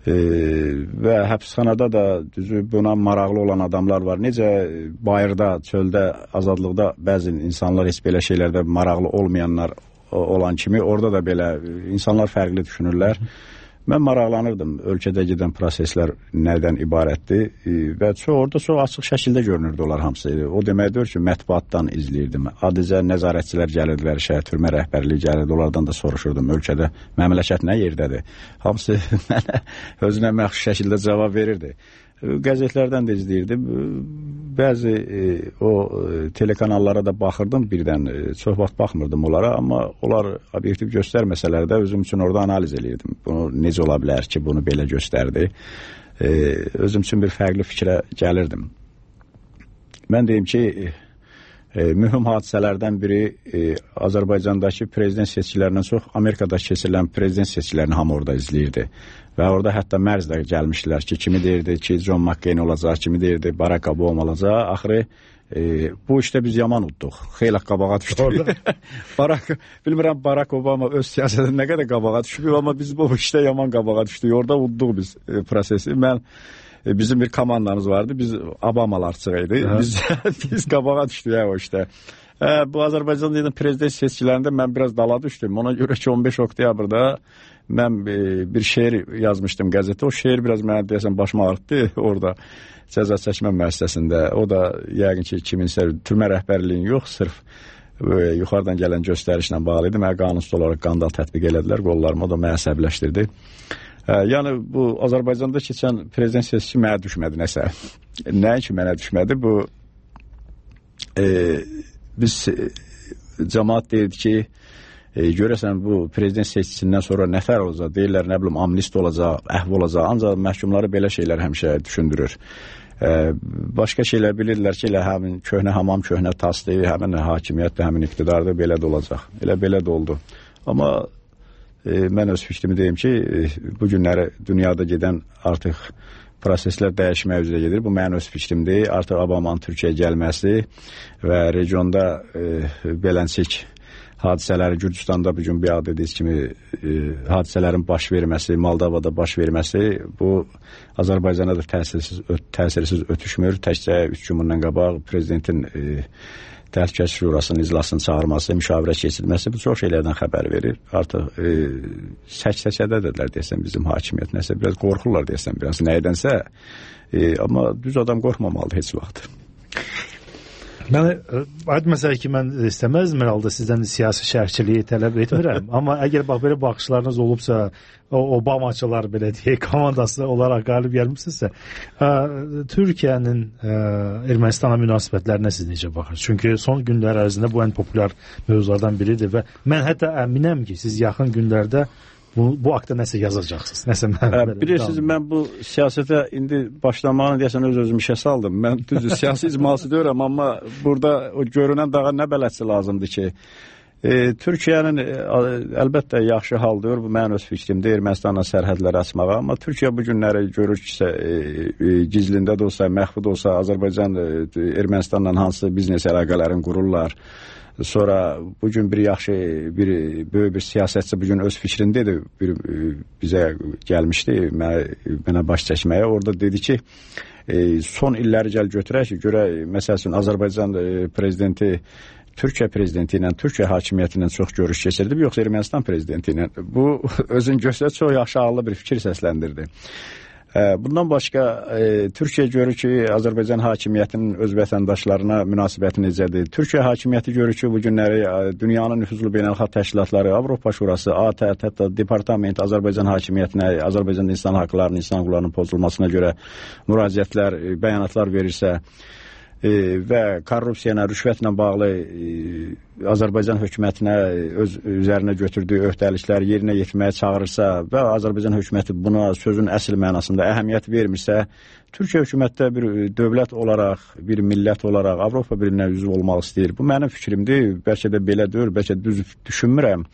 S8: Və həbsxanada da düzü buna maraqlı olan adamlar var. Necə bayırda, çöldə, azadlıqda bəzi insanlar heç belə şeylərdə maraqlı olmayanlar olan kimi, orada da belə insanlar fərqli düşünürlər. Mən maraqlanırdım ölkədə gedən proseslər nədən ibarətdir və orada çox açıq şəkildə görünürdü onlar hamısı. O deməkdir ki, mətbuatdan izləyirdim. Adicə nəzarətçilər gəlirdilər, türmə rəhbərliyi gəlirdi, onlardan da soruşurdum, ölkədə məmləkət nə yerdədir? Hamısı mənə özünə məxsus şəkildə cavab verirdi. Qəzetlərdən də izləyirdim. Bəzi o telekanallara da baxırdım birdən. Çox vaxt baxmırdım onlara, amma onlar obyektiv göstərməsələr də özüm üçün orada analiz edirdim. Bunu necə ola bilər ki, bunu belə göstərdi? Özüm üçün bir fərqli fikrə gəlirdim. Mən deyim ki, mühüm hadisələrdən biri Azərbaycandakı prezident seçkilərindən çox Amerikada keçirilən prezident seçkilərini hamı orada izləyirdi. Və orada hətta mərz də gəlmişdilər ki, kimi deyirdi ki, John McCain olacaq, kimi deyirdi Barack Obama olacaq. Axırı bu işdə biz yaman udduq. Xeyli qabağa düşdük. Bilmirəm Barack Obama öz siyasətində nə qədər qabağa düşdük, amma biz bu işdə yaman qabağa düşdük. Orada udduq biz prosesi. Bizim bir komandamız vardı, biz Obamalarçıq idi. Biz qabağa düşdük o işdə. Bu Azərbaycan prezident seçkilərində mən biraz dala düşdüm. Ona görə ki, 15 oktyabrda mən bir şeir yazmışdım qəzetə. O şeir biraz mənə deyəsən başıma ağrıtdı orada cəza çəkmə müəssisəsində. O da yəqin ki, kiminsə türmə rəhbərliyin yox, sırf yuxarıdan gələn göstərişlə bağlı idi. Mənə qanunsuz olaraq qandal tətbiq elədilər qollarıma, o da mənə əsəbləşdirdi. Yəni, bu Azərbaycanda keçən prezident seçki mənə düşmədi nəsə. Nəinki mənə düşmədi, bu biz cəmaat deyirdi ki, görəsən bu prezident seçkisindən sonra nətər olacaq, deyirlər, nə bilim, amnist olacaq, əhv olacaq, ancaq məhkumları belə şeylər həmişə düşündürür. Başqa şeylər bilirdilər ki, elə həmin köhnə hamam, köhnə tasdır, həmin hakimiyyətdir, həmin iqtidardır, belə də olacaq. Elə belə də oldu. Amma mən öz fikrimi deyim ki, bu günləri dünyada gedən artıq proseslər dəyişməyə üzrə gedir. Bu mənim öz fikrimdir. Artıq Obamanın Türkiyəyə gəlməsi və regionda beləncik hadisələri, Gürcüstanda bugün bir ad dediğiniz kimi hadisələrin baş verməsi, Moldovada baş verməsi, bu Azərbaycana da təsirsiz ötüşmür. Təkcə 3 gün bundan qabaq prezidentin Təhlükəsizlik Şurasının iclasını çağırması, müşavirə keçirilməsi bu çox şeylərdən xəbər verir. Artıq sək-səkədədirlər deyəsən bizim hakimiyyət. Nəsə biraz qorxurlar deyəsən biraz nədənsə. Amma düz adam qorxmamalıdır heç vaxt.
S2: Aydın məsələ ki, mən istəməzdim herhalde sizdən siyasi şərhçiliyi tələb etmirəm. Amma əgər belə baxışlarınız olubsa, Obamaçılar belə deyək, komandası olaraq qalib gəlmişsinizsə, Türkiyənin Ermənistana münasibətlərinə siz necə baxırsınız? Çünki son günlər ərzində bu ən populyar mövzulardan biridir və mən hətta əminəm ki, siz yaxın günlərdə bu haqda nəsə yazacaqsınız.
S8: Bilirsiniz, mən bu siyasətə indi başlamağını deyəsən öz-özüm işə saldım. Mən düzdür, siyasi icması deyirəm, amma burada o görünən dağa nə bələdçi lazımdır ki, Türkiyənin əlbəttə yaxşı haldır, bu mənim öz fikrimdir, Ermənistanla sərhədləri açmağa, amma Türkiyə bu günləri görür ki, gizlində də olsa, məxfi də olsa, Azərbaycan Ermənistanla hansı biznes əlaqələrini qururlar. Sonra bugün bir yaxşı, böyük bir siyasətçi bugün öz fikrindədir, bizə gəlmişdi, mənə baş çəkməyə. Orada dedi ki, son illəri gəl götürək ki, görək, məsəl üçün Azərbaycan prezidenti Türkiyə prezidenti ilə, Türkiyə hakimiyyəti ilə çox görüş keçirdi, yoxsa Ermənistan prezidenti ilə. Bu, özün göstərə çox yaxşı ağlı bir fikir səsləndirdi. Bundan başqa, Türkiyə görür ki, Azərbaycan hakimiyyətinin öz vətəndaşlarına münasibəti necədir? Türkiyə hakimiyyəti görür ki, bu günləri dünyanın nüfuzlu beynəlxalq təşkilatları, Avropa Şurası, ATƏT, hətta departament Azərbaycan hakimiyyətinə, Azərbaycan insan haqlarının, insan hüquqlarının pozulmasına görə müraciətlər, bəyanatlar verirsə və korrupsiya ilə, rüşvətlə bağlı Azərbaycan hökumətinə öz üzərinə götürdüyü öhdəlikləri yerinə yetirməyə çağırırsa və Azərbaycan hökuməti buna sözün əsl mənasında əhəmiyyət vermirsə, Türkiyə hökumətdə bir dövlət olaraq, bir millət olaraq Avropa Birliyinə üzv olmaq istəyir. Bu mənim fikrimdir, bəlkə də belə deyil, bəlkə düz düşünmürəm.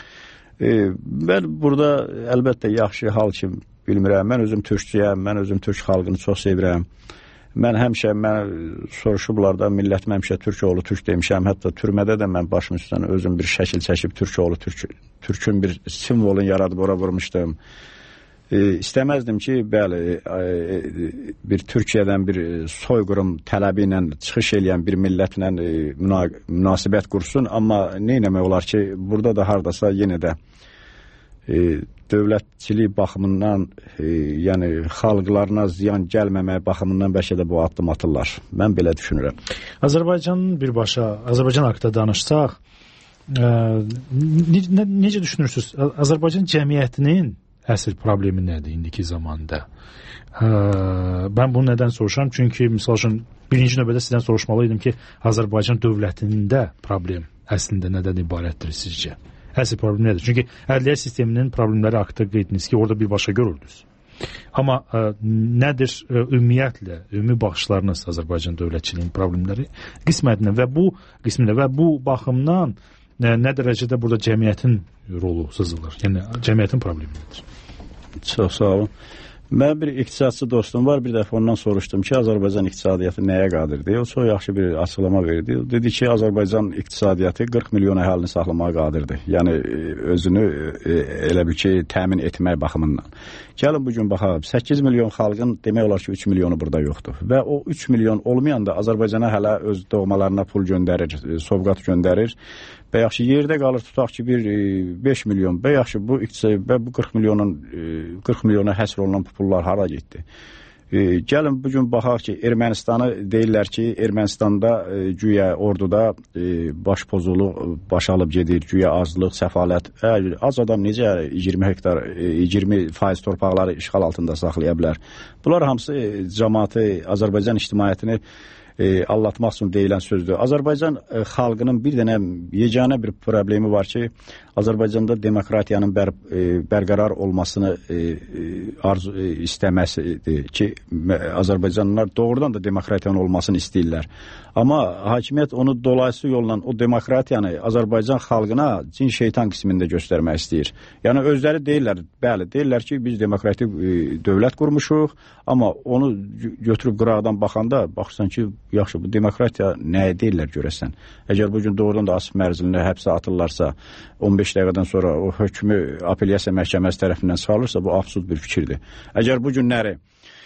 S8: Mən burada əlbəttə yaxşı hal kimi bilmirəm, mən özüm türkçəyəm, mən özüm türk xalqını çox sevirəm. Mən həmişə soruşublar da, millətim həmişə türk oğlu türk demişəm. Hətta türmədə də mən başım üstdən özüm bir şəkil çəkib türk oğlu türkün bir simvolunu yaradıb ora vurmuşdum. İstəməzdim ki, bəli, bir Türkiyədən bir soyqırım tələbi ilə çıxış edən bir millətlə münasibət qursun, amma nə etmək olar ki, burada da hardasa yenə də dövlətçilik baxımından, yəni xalqlarına ziyan gəlməmək baxımından bəlkə də bu addım atırlar. Mən belə düşünürəm.
S2: Azərbaycanın birbaşa, Azərbaycan haqqında danışsaq, necə düşünürsünüz? Azərbaycan cəmiyyətinin əsl problemi nədir indiki zamanda? Ben bunu nədən soruşuram? Çünki, misal üçün, birinci növbədə sizdən soruşmalıydım ki, Azərbaycan dövlətində problem əslində nədən ibarətdir sizcə? Əsl problem nədir? Çünki ədliyyə sisteminin problemləri haqqında qeydiniz ki, orada birbaşa görüldünüz. Amma nədir ümumiyyətlə, ümumi baxışlarınız Azərbaycan dövlətçiliyin problemləri qismətlə və bu baxımdan nə dərəcədə burada cəmiyyətin rolu sızılır? Yəni, cəmiyyətin problemi nədir?
S8: Çox sağ olun. Mən bir iqtisadçı dostum var, bir dəfə ondan soruşdum ki, Azərbaycan iqtisadiyyatı nəyə qadirdir? O çox yaxşı bir açıqlama verdi. O dedi ki, Azərbaycan iqtisadiyyatı 40 milyon əhalini saxlamağa qadirdir. Yəni, özünü elə bir ki, təmin etmək baxımından. Gəlin bugün baxaq, 8 milyon xalqın demək olar ki, 3 milyonu burada yoxdur. Və o 3 milyon olmayan da Azərbaycana hələ öz doğmalarına pul göndərir, sovqat göndərir. Və yaxşı, yerdə qalır, tutaq ki, bir 5 milyon, və yaxşı, bu 40 milyona həsr olunan pullar hara getdi? Gəlin, bugün baxaq ki, Ermənistanı deyirlər ki, Ermənistanda güya orduda baş pozulu baş alıb gedir, güya azlıq, səfalət. Az adam necə 20% torpaqları işğal altında saxlaya bilər? Bunlar hamısı cəmaatı, Azərbaycan ictimaiyyətini allatmaq üçün deyilən sözdür. Azərbaycan xalqının bir dənə yeganə bir problemi var ki, Azərbaycanda demokratiyanın bərqərar olmasını istəməsidir ki, Azərbaycanlılar doğrudan da demokratiyanın olmasını istəyirlər. Amma hakimiyyət onu dolayısı yolla o demokratiyanı Azərbaycan xalqına cin şeytan qismində göstərmək istəyir. Yəni özləri deyirlər, bəli, deyirlər ki, biz demokratik dövlət qurmuşuq, amma onu götürüb qıraqdan baxanda baxırsan ki, yaxşı, bu demokratiya nəyə deyirlər görəsən? Əgər bugün doğrudan da Asif Mərzilini həbsə atırlarsa, 15 dəqiqədən sonra o hökmü apellyasiya məhkəməsi tərəfindən çıxarılırsa, bu absurd bir fikirdir. Əgər bu günləri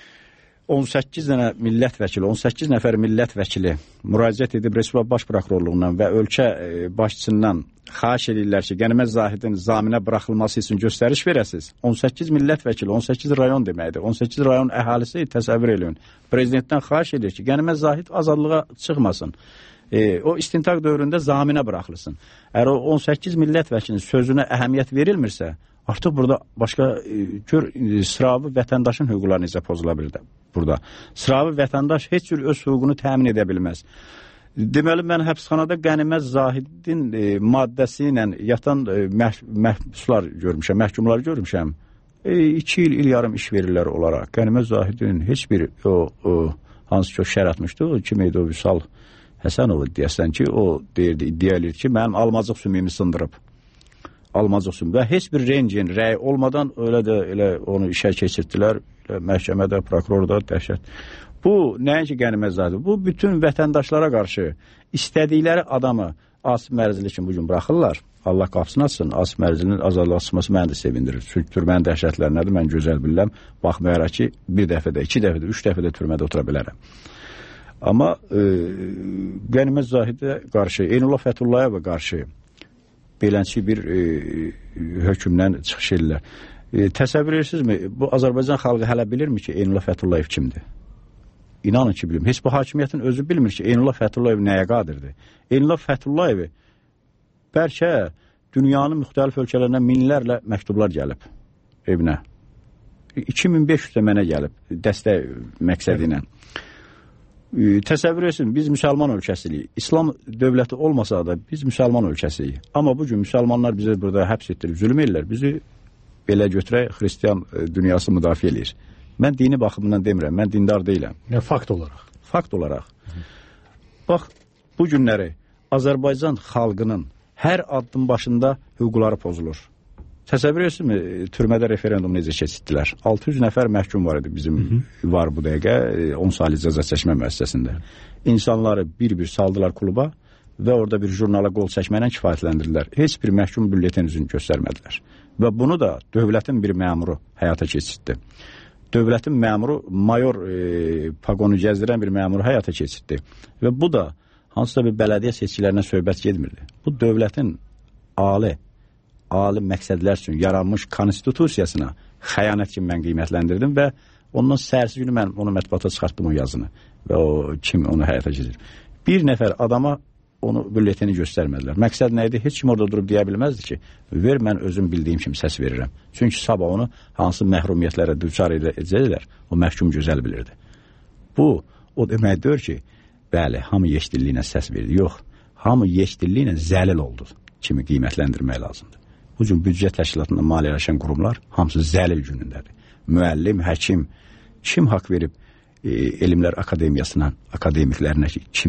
S8: 18 dənə millət vəkili, 18 nəfər millət vəkili müraciət edib Respublika Baş Prokurorluğundan və ölkə başçısından xahiş edirlər ki, Qənimət Zahidin zaminə buraxılması üçün göstəriş verəsiniz. 18 millət vəkili, 18 rayon deməkdir. 18 rayon əhalisi təsəvvür edin. Prezidentdən xahiş edir ki, Qənimət Zahid azadlığa çıxmasın. O istintaq dövründə zaminə buraxılsın. Əgər o 18 millət vəkilinin sözünə əhəmiyyət verilmirsə, artıq burada başqa sıravi vətəndaşın hüquqları necə pozula bilər burada. Sıravi vətəndaş heç cür öz hüququnu təmin edə bilməz. Deməli, mən həbsxanada Qənimət Zahidin maddəsi ilə yatan məhbuslar görmüşəm, məhkumlar görmüşəm. 2 il yarım iş verirlər olaraq. Qənimət Zahidin heç bir hansı ki o şər atmışdı, o kimiydi o Vüsal Həsənov deyəsən ki, o deyirdi, iddia edir ki, mənim almacıq sümüyümü sındırıb. Almacıq sümüyü. Və heç bir rəngin, rəy olmadan elə onu işə keçirtdilər. Məhkəmədə, prokurorda dəhşət. Bu, nəinki Qənimət Zahid, bu bütün vətəndaşlara qarşı istədikləri adamı Asif Mərzili kimi bugün buraxırlar. Allah qapısını açsın, Asif Mərzilinin azadlığa çıxması məni də sevindirir. Çünki türmənin dəhşətləri nədir, mən gözəl bilirəm. Baxmayaraq ki, bir dəfədə, 2 dəfədə, 3 dəfədə türmədə otura bilərəm. Amma Qənimət Zahidə qarşı, Eynullah Fətullayeva qarşı beləncə bir hökmdən çıxış edirlər. Təsəvvür edirsinizmi, bu Azərbaycan xalqı hələ bilirmi ki, Eynullah Fətullayev kimdir? İnanın ki, bilmir. Heç bu hakimiyyətin özü bilmir ki, Eynullah Fətullayev nəyə qadirdir? Eynullah Fətullayev bəlkə dünyanın müxtəlif ölkələrindən minlərlə məktublar gəlib evinə. 2500 də mənə gəlib dəstək məqsədi ilə. Təsəvvür etsin, biz müsəlman ölkəsiyik. İslam dövləti olmasa da biz müsəlman ölkəsiyik. Amma bugün müsəlmanlar bizə burada həbs etdirib, zülm edirlər. Bizi belə götürək, xristiyan dünyası müdafiə edir. Mən dini baxımından demirəm, mən dindar deyiləm.
S2: Fakt olaraq.
S8: Fakt olaraq. Bax, bu günləri Azərbaycan xalqının hər addım başında hüquqları pozulur. Təsəvvür etsinmi, türmədə referendum necə keçirdilər? 600 nəfər məhkum var idi bizim var bu dəqiqə 10 saylı cəza çəkmə müəssisəsində. İnsanları bir-bir saldılar kluba və orada bir jurnala qol çəkməklə kifayətləndirdilər. Heç bir məhkum bülletin üzünü göstərmədilər. Və bunu da dövlətin bir məmuru həyata keçirtdi. Dövlətin məmuru, mayor paqonu gəzdirən bir məmuru həyata keçirtdi. Və bu da hansısa bir bələdiyyə seçkilərinə söhbət getmirdi. Bu dövlətin ali məqsədlər üçün yaranmış konstitusiyasına xəyanət kimi mən qiymətləndirdim və ondan səhərsi günü mən onu mətbuata çıxartdım o yazını və o kim onu həyata keçirir. Bir nəfər adama onu bülletini göstərmədilər. Məqsəd nə idi? Heç kim orada durub deyə bilməzdi ki, ver mən özüm bildiyim kimi səs verirəm. Çünki sabah onu hansı məhrumiyyətlərə düçar edəcəklər, o məhkum gözəl bilirdi. Bu, o demək deyir ki, bəli, hamı yeşdilliyinə səs verdi. Yox, hamı yeşdilliyinə zəlil oldu kimi qiymətləndirmək lazımdır. Bu cür büdcə təşkilatında maliyyələşən qurumlar hamısı zəlil günündədir. Müəllim, həkim, kim haqq verib Elmlər Akademiyasına, akademiklərinə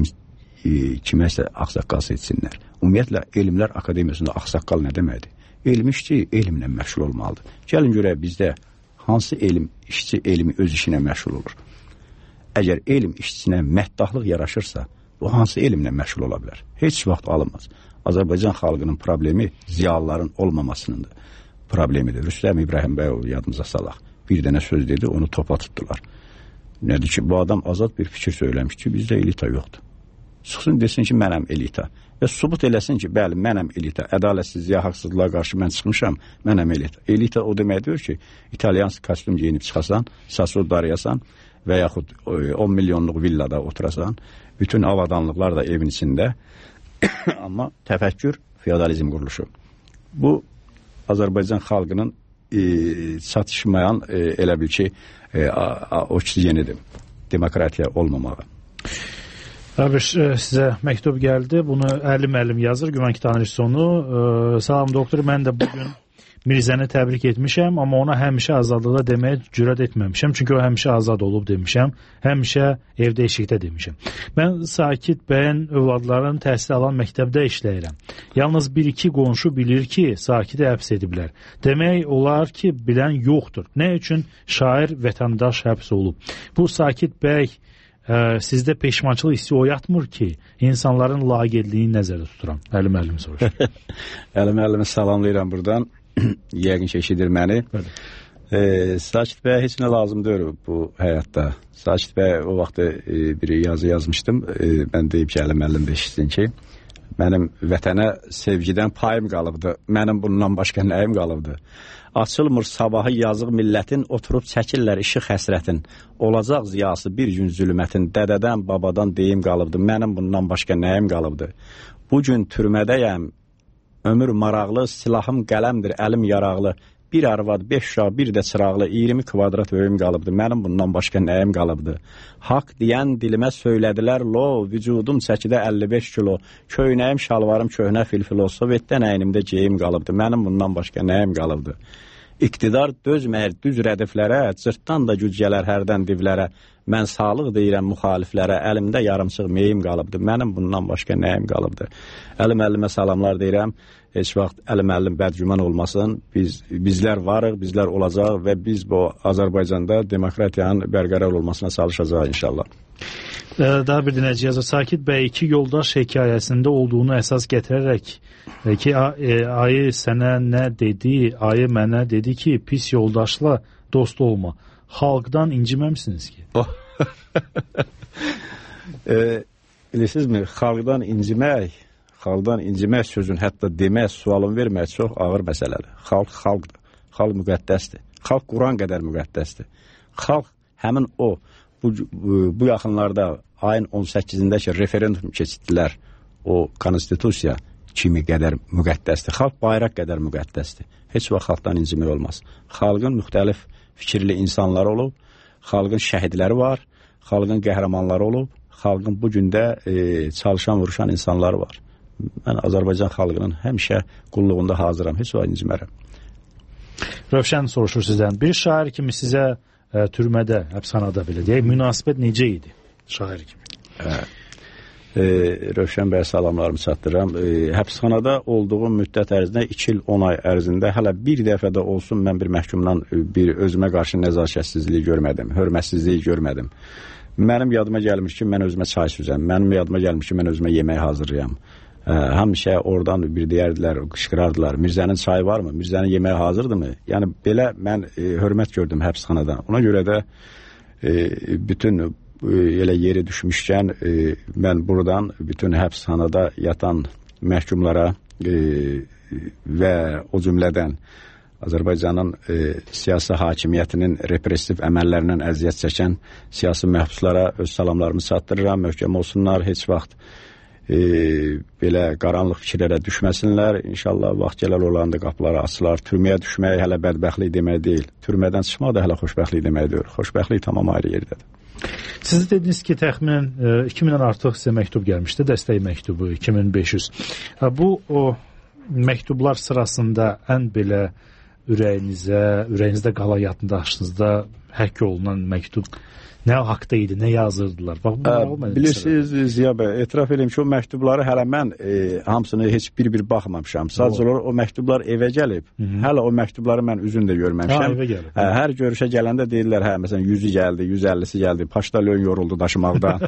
S8: kiməsə ağsaqqal seçsinlər. Ümumiyyətlə, Elmlər Akademiyasında ağsaqqal nə deməkdir? Elm işçi elmlə məşğul olmalıdır. Gəlin görək bizdə hansı işçi elmi öz işinə məşğul olur? Əgər elm işçisinə məddahlıq yaraşırsa, o hansı elmlə məşğul ola bilər? Heç vaxt alınmaz. Azərbaycan xalqının problemi ziyalıların olmamasınındır. Problemidir. Rüstəm İbrahimbəyov yadımıza salaq. Bir dənə söz dedi, onu topa tutdular. Nədir ki, bu adam azad bir fikir söyləmiş ki, bizdə elita yoxdur. Çıxsın desin ki, mənəm elita. Və subut eləsin ki, bəli, mənəm elita. Ədalətsizliyə, haqsızlığa qarşı mən çıxmışam, mənəm elita. Elita o deməkdir ki, İtalyan kostyum geyinib çıxasan, saçı darayasan və yaxud 10 milyonluq villada oturasan, bütün avadanlıqlar da evin içində. Amma təfəkkür feodalizm quruluşu. Bu, Azərbaycan xalqının çatışmayan elə bil ki, oksijenidir. Demokratiya olmamağı.
S2: Abi, sizə məktub gəldi. Bunu əlim yazır. Güman ki, tanıyırsınız onu. Salam doktor, mən də bugün Mirzəni təbrik etmişəm, amma ona həmişə azadlıqda deməyə cürət etməmişəm. Çünki o həmişə azad olub demişəm. Həmişə evdə eşikdə demişəm. Mən Sakit bəyin övladların təhsil alan məktəbdə işləyirəm. Yalnız 1-2 qonşu bilir ki, Sakiti həbs ediblər. Demək olar ki, bilən yoxdur. Nə üçün şair vətəndaş həbs olub? Bu Sakit bəy sizdə peşmançılıq hissi oyatmır ki, insanların laqeydliyini nəzərdə tuturam. Əlim soruşur.
S8: Əlim salamlayıram buradan. Yəqin ki, eşidir məni. Sakit bəy heç nə lazım deyil bu həyatda. Sakit bəy o vaxt bir yazı yazmışdım. Mən deyib ki, əlim eşitsin ki, mənim vətənə sevgidən payım qalıbdı. Mənim bundan başqa nəyim qalıbdı? Açılmır sabahı yazıq millətin, oturub çəkirlər işıq həsrətin. Olacaq ziyası bir gün zülmətin, dədədən, babadan deyim qalıbdı. Mənim bundan başqa nəyim qalıbdı? Bu gün türmədəyəm, ömür maraqlı, silahım qələmdir, əlim yaraqlı. Bir arvad, 5 uşaq, bir də çıraqlı, 20 kvadrat öyüm qalıbdı. Mənim bundan başqa nəyim qalıbdı? Haqq deyən dilimə söylədilər, lo, vücudum çəkidə 55 kilo, köynəyim, şalvarım köhnə filfilo, Sovetdən əynimdə geyim qalıbdı. Mənim bundan başqa nəyim qalıbdı? İqtidar dözməyir düz rədiflərə, cırtdan da güc gələr hərdən divlərə. Mən sağlıq deyirəm müxaliflərə, əlimdə yarımçıq meyim qalıbdı. Mənim bundan başqa nəyim qalıbdı? Əlimə salamlar deyirəm. Heç vaxt əlim bədgüman olmasın. Bizlər varıq, bizlər olacaq və biz bu Azərbaycanda demokratiyanın bərqərar olmasına çalışacaq inşallah.
S2: Daha bir dinləyici yazır. Sakit bəy 2 yoldaş hekayəsində olduğunu əsas gətirərək ki, ayı sənə nə dedi, ayı mənə dedi ki, pis yoldaşla dost olma. Xalqdan inciməmsiniz ki?
S8: Bilirsizmi, xalqdan incimək sözün hətta demək, sualın vermək çox ağır məsələdir. Xalq xalqdır, xalq müqəddəsdir, xalq Quran qədər müqəddəsdir. Xalq həmin o, bu yaxınlarda ayın 18-də ki, referendum keçirdilər, o konstitusiya kimi qədər müqəddəsdir, xalq bayraq qədər müqəddəsdir. Heç vaxt xalqdan incimək olmaz. Xalqın müxtəlif fikirli insanlar olub, xalqın şəhidləri var, xalqın qəhrəmanları olub, xalqın bu gündə çalışan, vuruşan insanları var. Mən Azərbaycan xalqının həmişə qulluğunda hazıram, heç vaxt incimərəm.
S2: Rövşən soruşur sizdən, bir şair kimi sizə türmədə, həbsxanada belə deyək, münasibət necə idi şair kimi?
S8: Rövşən bəyə salamlarımı çatdırıram. Həbsxanada olduğum müddət ərzində 2 il 10 ay ərzində hələ bir dəfə də olsun mən bir məhkumdan bir özümə qarşı nəzakətsizliyi görmədim, hörmətsizliyi görmədim. Mənim yadıma gəlmiş ki, mən özümə çay süzəm, mənim yadıma gəlmiş ki, mən özümə yemək hazırlayam. Həmişə oradan bir deyərdilər, qışqırardılar. Mirzənin çayı varmı? Mirzənin yeməyi hazırdırmı? Yəni belə mən hörmət gördüm həbsxanadan. Ona görə də bütün elə yeri düşmüşkən mən buradan bütün həbsxanada yatan məhkumlara və o cümlədən Azərbaycanın siyasi hakimiyyətinin repressiv əməllərindən əziyyət çəkən siyasi məhbuslara öz salamlarımı çatdırıram. Möhkəm olsunlar, heç vaxt belə qaranlıq fikirlərə düşməsinlər. İnşallah vaxt gələr olanda qapıları açılar. Türməyə düşmək hələ bədbəxtlik demək deyil. Türmədən çıxmaq da hələ xoşbəxtlik demək deyil. Xoşbəxtlik tamam ayrı yerdədir.
S2: Siz dediniz ki, təxminən 2000-dən artıq sizə məktub gəlmişdi, dəstək məktubu 2500. Bu o məktublar sırasında ən belə ürəyinizdə qala yaddaşınızda həkk olunan məktub nə haqda idi, nə yazırdılar?
S8: Bilirsiniz Ziya bəy, etiraf edeyim ki, o məktubları hələ mən hamısını heç bir baxmamışam. Sadəcə olaraq o məktublar evə gəlib. Hələ o məktubları mən üzünü də görməmişəm. Hər görüşə gələndə deyirlər, məsələn 100-ü gəldi, 150-si gəldi, paştalyon yoruldu daşımaqdan.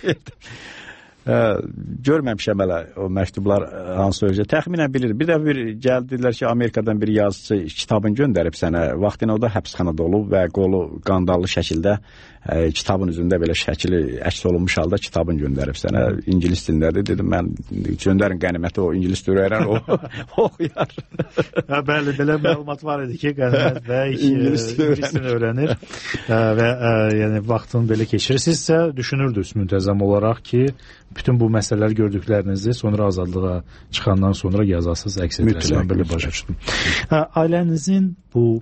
S8: Görməmişəm hələ o məktublar hansı ölkə. Təxminən bilir. Bir dəfə gəldilər ki, Amerikadan bir yazıcı kitabını göndərib sənə. Vaxtında o da həbsxanada olub və qolu qandallı şəkildə kitabın üzündə belə şəkili əks olunmuş halda kitabını göndərib sənə. İngilis dilindədir. Dedim, mən göndərin qəniməti, o ingilis öyrənər, o oxuyar.
S2: Bəli, belə məlumat var idi ki, Qənimət bəy ingilis dilini öyrənir və yəni vaxtını belə keçirir. Siz isə düşünürdünüz müntəzəm olaraq ki, bütün bu məsələləri gördüklərinizi sonra azadlığa çıxandan sonra yazasınız, əks etdirəsiniz. Mən belə başa düşdüm. Ailənizin bu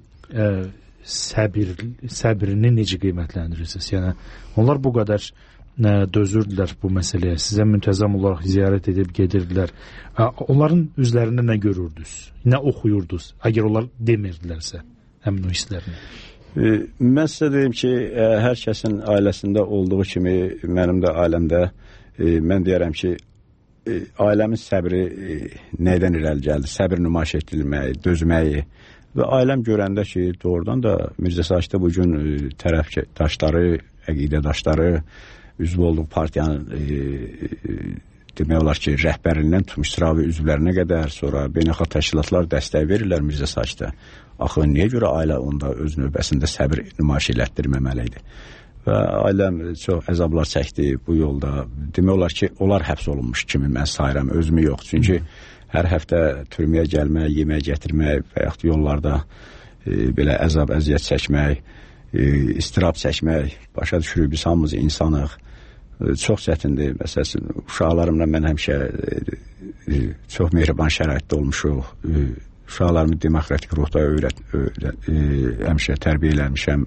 S2: səbrini necə qiymətləndirirsiniz? Yəni, onlar bu qədər dözürdülər bu məsələyə, sizə müntəzəm olaraq ziyarət edib gedirdilər. Onların üzlərində nə görürdünüz? Nə oxuyurdunuz? Əgər onlar demirdilərsə, həmin o hisslərini.
S8: Mən sizə deyim ki, hər kəsin ailəsində olduğu kimi mənim də ailəmdə mən deyərəm ki, ailəmin səbri nədən irəli gəldi? Səbir nümayiş etdirilməyi, dözməyi və ailəm görəndə ki, doğrudan da Mirzə Sacitdə bugün tərəfdaşları, əqidədaşları, üzv olduğu partiyanın demək olar ki, rəhbərindən tutmuş sıravi üzvlərinə qədər, sonra beynəlxalq təşkilatlar dəstək verirlər Mirzə Sacitdə. Axı, niyə görə ailə onda öz növbəsində səbir nümayiş elətdirməməli idi? Və ailəm çox əzablar çəkdi bu yolda. Demək olar ki, onlar həbs olunmuş kimi mən sayıram, özümü yox. Çünki hər həftə türməyə gəlmək, yemək gətirmək və yaxud yollarda belə əzab, əziyyət çəkmək, istirab çəkmək, başa düşürük, biz hamımız insanıq. Çox çətindir. Məsələn, uşaqlarımla mən həmişə çox mehriban şəraitdə olmuşuq. Uşaqlarımı demokratik ruhda həmişə tərbiyə eləmişəm.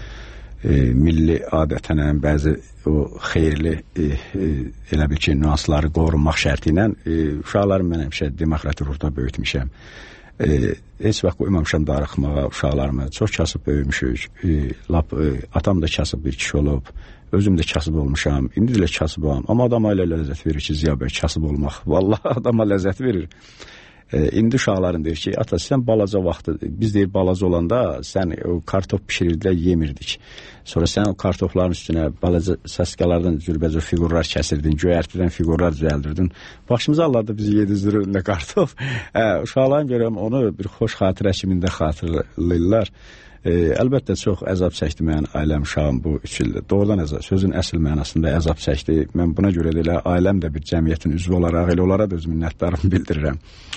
S8: Milli adətənən bəzi o xeyirli elə bil ki, nüansları qorunmaq şərti ilə uşaqlarımı mən həmişə demokratik ruhda böyütmüşəm. Heç vaxt qoymamışam darıxmağa uşaqlarımı. Çox kasıb böyümüşük. Atam da kasıb bir kişi olub. Özüm də kasıb olmuşam. İndi də kasıbam. Amma adama elə ləzzət verir ki, Ziya bəy, kasıb olmaq. Vallahi adama ləzzət verir. İndi uşaqların deyir ki, ata sən balaca vaxtı, biz deyir balaca olanda sən o kartof pişirirdilər, yemirdik. Sonra sən o kartofların üstünə balaca səskalardan cürbəcür figurlar kəsirdin, göyərtidən figurlar düzəldirdin. Başımıza Allah'da bizi yedizdirir önündə kartof. Uşaqların görəm onu bir xoş xatirə kimində xatırlayırlar. Əlbəttə çox əzab çəkdi mənim ailəm, uşağım bu 3 ildə. Doğrudan əzab, sözün əsl mənasında əzab çəkdi. Mən buna görə də elə ailəm də bir cəmiyyətin üzvü olaraq elə onlara da öz minnətdarımı bildirirəm.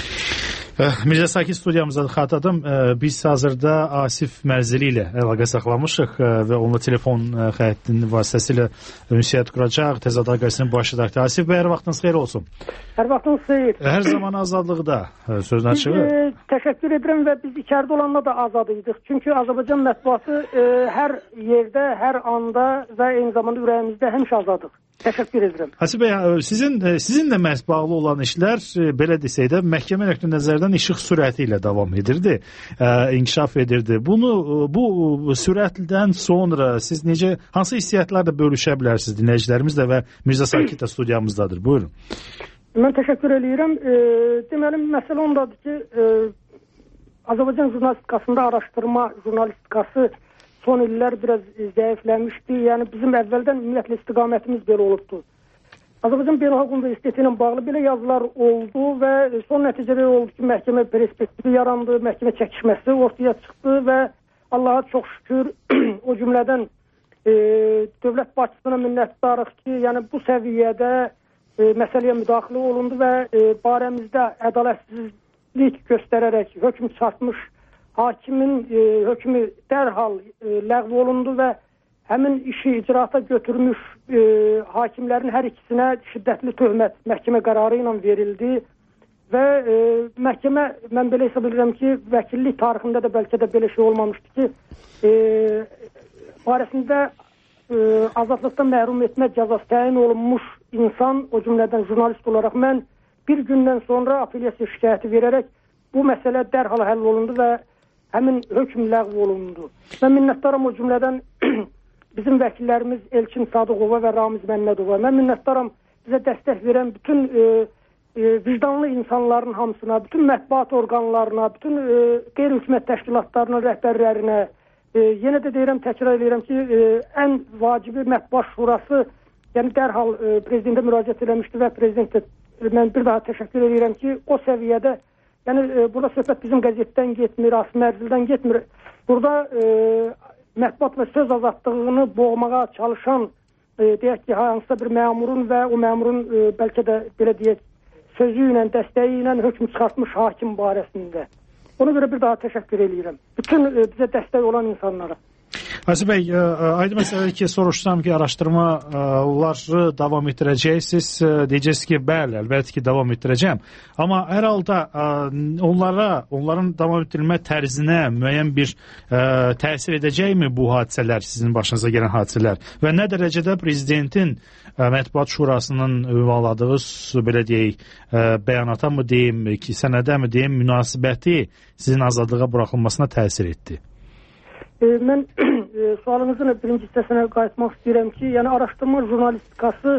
S2: Mirzə Sakit studiyamızda xatırladım. Biz hazırda Asif Mərzili ilə əlaqə saxlamışıq və onunla telefon xəttinin vasitəsilə ünsiyyət quracaq. Təzad Aqasinin baş redaktoru Asif bəy, hər vaxtınız xeyir olsun.
S9: Hər vaxtınız xeyir.
S2: Hər zaman azadlıqda sözün açığı.
S9: Təşəkkür edirəm və biz içəridə olanla da azad idik. Çünki Azərbaycan mətbuatı hər yerdə, hər anda və eyni zamanda ürəyimizdə həmişə azadıq. Təşəkkür edirəm.
S2: Asif bəy, sizinlə məhz bağlı olan işlər, belə desək də, məhkəmə nöqteyi nəzərdən işıq sürəti ilə davam edirdi, inkişaf edirdi. Bu sürətdən sonra siz necə, hansı hissiyatlarla bölüşə bilərsiniz dinləyicilərimizlə və Mirzə Sakit də studiyamızdadır. Buyurun.
S9: Mən təşəkkür edirəm. Deməli, məsələ ondadır ki, Azərbaycan jurnalistikasında araşdırma jurnalistikası son illər biraz zəifləmişdi. Yəni bizim əvvəldən ümumiyyətlə istiqamətimiz belə olubdu. Azərbaycan Beynəlxalq Universiteti ilə bağlı belə yazılar oldu və son nəticədə oldu ki, məhkəmə perspektivi yarandı, məhkəmə çəkişməsi ortaya çıxdı və Allaha çox şükür o cümlədən dövlət başçısına minnətdarıq ki, yəni bu səviyyədə məsələyə müdaxilə olundu və barəmizdə ədalətsizlik göstərərək hökm çıxartmış hakimin hökmü dərhal ləğv olundu və həmin işi icraata götürmüş hakimlərin hər ikisinə şiddətli töhmət məhkəmə qərarı ilə verildi və məhkəmə, mən belə hesab edirəm ki, vəkillik tarixində də bəlkə də belə şey olmamışdı ki, barəsində azadlıqdan məhrum etmə cəzası təyin olunmuş insan, o cümlədən jurnalist olaraq mən bir gündən sonra apellyasiya şikayəti verərək bu məsələ dərhal həll olundu və həmin hökm ləğv olundu. Mən minnətdaram o cümlədən bizim vəkillərimiz Elçin Sadıqova və Ramiz Məmmədova. Mən minnətdaram bizə dəstək verən bütün vicdanlı insanların hamısına, bütün mətbuat orqanlarına, bütün qeyri-hökumət təşkilatlarının rəhbərlərinə, yenə də deyirəm, təkrar edirəm ki, ən vacibi mətbuat şurası, yəni dərhal prezidentə müraciət eləmişdi və prezident mən bir daha təşəkkür edirəm ki, o səviyyədə, yəni burada söhbət bizim qəzetdən getmir, Asım Ərzildən getmir. Burada mətbuat və söz azadlığını boğmağa çalışan, deyək ki, hansısa bir məmurun və o məmurun bəlkə də belə deyək, sözü ilə, dəstəyi ilə hökm çıxartmış hakim barəsində. Ona görə bir daha təşəkkür edirəm. Bütün bizə dəstək olan insanlara.
S2: Aziz bəy, aydın məsələdir ki, soruşsam ki, araşdırmaları davam etdirəcəksiniz, deyəcəksiniz ki, bəli, əlbəttə ki, davam etdirəcəm. Amma hər halda onların davam etdirilmə tərzinə müəyyən bir təsir edəcəkmi bu hadisələr, sizin başınıza gələn hadisələr? Və nə dərəcədə prezidentin Mətbuat Şurasının ünvanladığı, belə deyək, bəyanata mı deyim, ki, sənədə mi deyim, münasibəti sizin azadlığa buraxılmasına təsir etdi?
S9: Mən sualınızın birinci hissəsinə qayıtmaq istəyirəm ki, yəni araşdırma jurnalistikası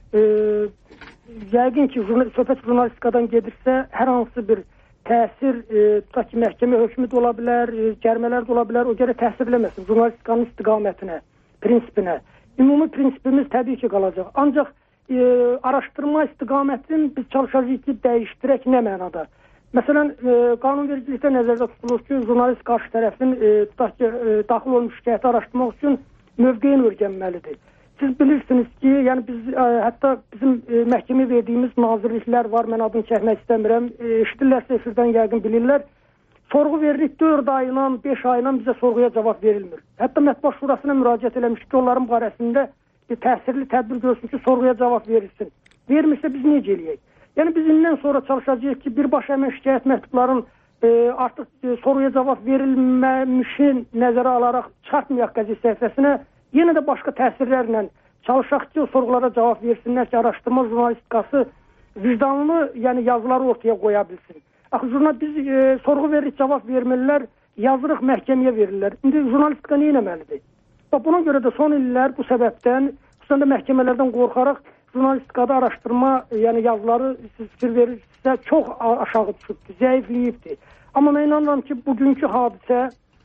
S9: yəqin ki, söhbət jurnalistikadan gedirsə, hər hansı bir təsir, tutaq ki, məhkəmə hökmü də ola bilər, cərimələr də ola bilər, o görə təsir eləməsin jurnalistikanın istiqamətinə, prinsipinə. Ümumi prinsipimiz təbii ki, qalacaq. Ancaq araşdırma istiqamətini biz çalışacağıq ki, dəyişdirək nə mənada? Məsələn, qanunvericilikdə nəzərdə tutulur ki, jurnalist qarşı tərəfin tutaq ki, daxil olmuş şikayəti araşdırmaq üçün mövqeyin öyrənməlidir. Siz bilirsiniz ki, yəni biz hətta bizim məhkəmə verdiyimiz nazirliklər var, mən adını çəkmək istəmirəm. Eşidirlərsə efirdən yəqin bilirlər. Sorğu veririk 4 ayla, 5 ayla bizə sorğuya cavab verilmir. Hətta Mətbuat Şurasına müraciət eləmiş ki, onların barəsində təsirli tədbir görsün ki, sorğuya cavab verilsin. Vermirsə biz necə eləyək? Yəni biz indən sonra çalışacağıq ki, birbaşa həmin şikayət məktubların artıq soruya cavab verilməmişin nəzərə alaraq çıxartmayaq qəzet səhifəsinə, yenə də başqa təsirlərlə çalışaq ki, o sorğulara cavab versinlər ki, araşdırma jurnalistikası vicdanlı, yəni yazıları ortaya qoya bilsin. Axı biz sorğu veririk, cavab vermirlər, yazırıq, məhkəməyə verirlər. İndi jurnalistika nə etməlidir? Buna görə də son illər bu səbəbdən, xüsusən də məhkəmələrdən qorxaraq jurnalistikada araşdırma, yəni yazıları siz fikir verirsə çox aşağı düşübdür, zəifləyibdir. Amma mən inanıram ki, bugünkü hadisə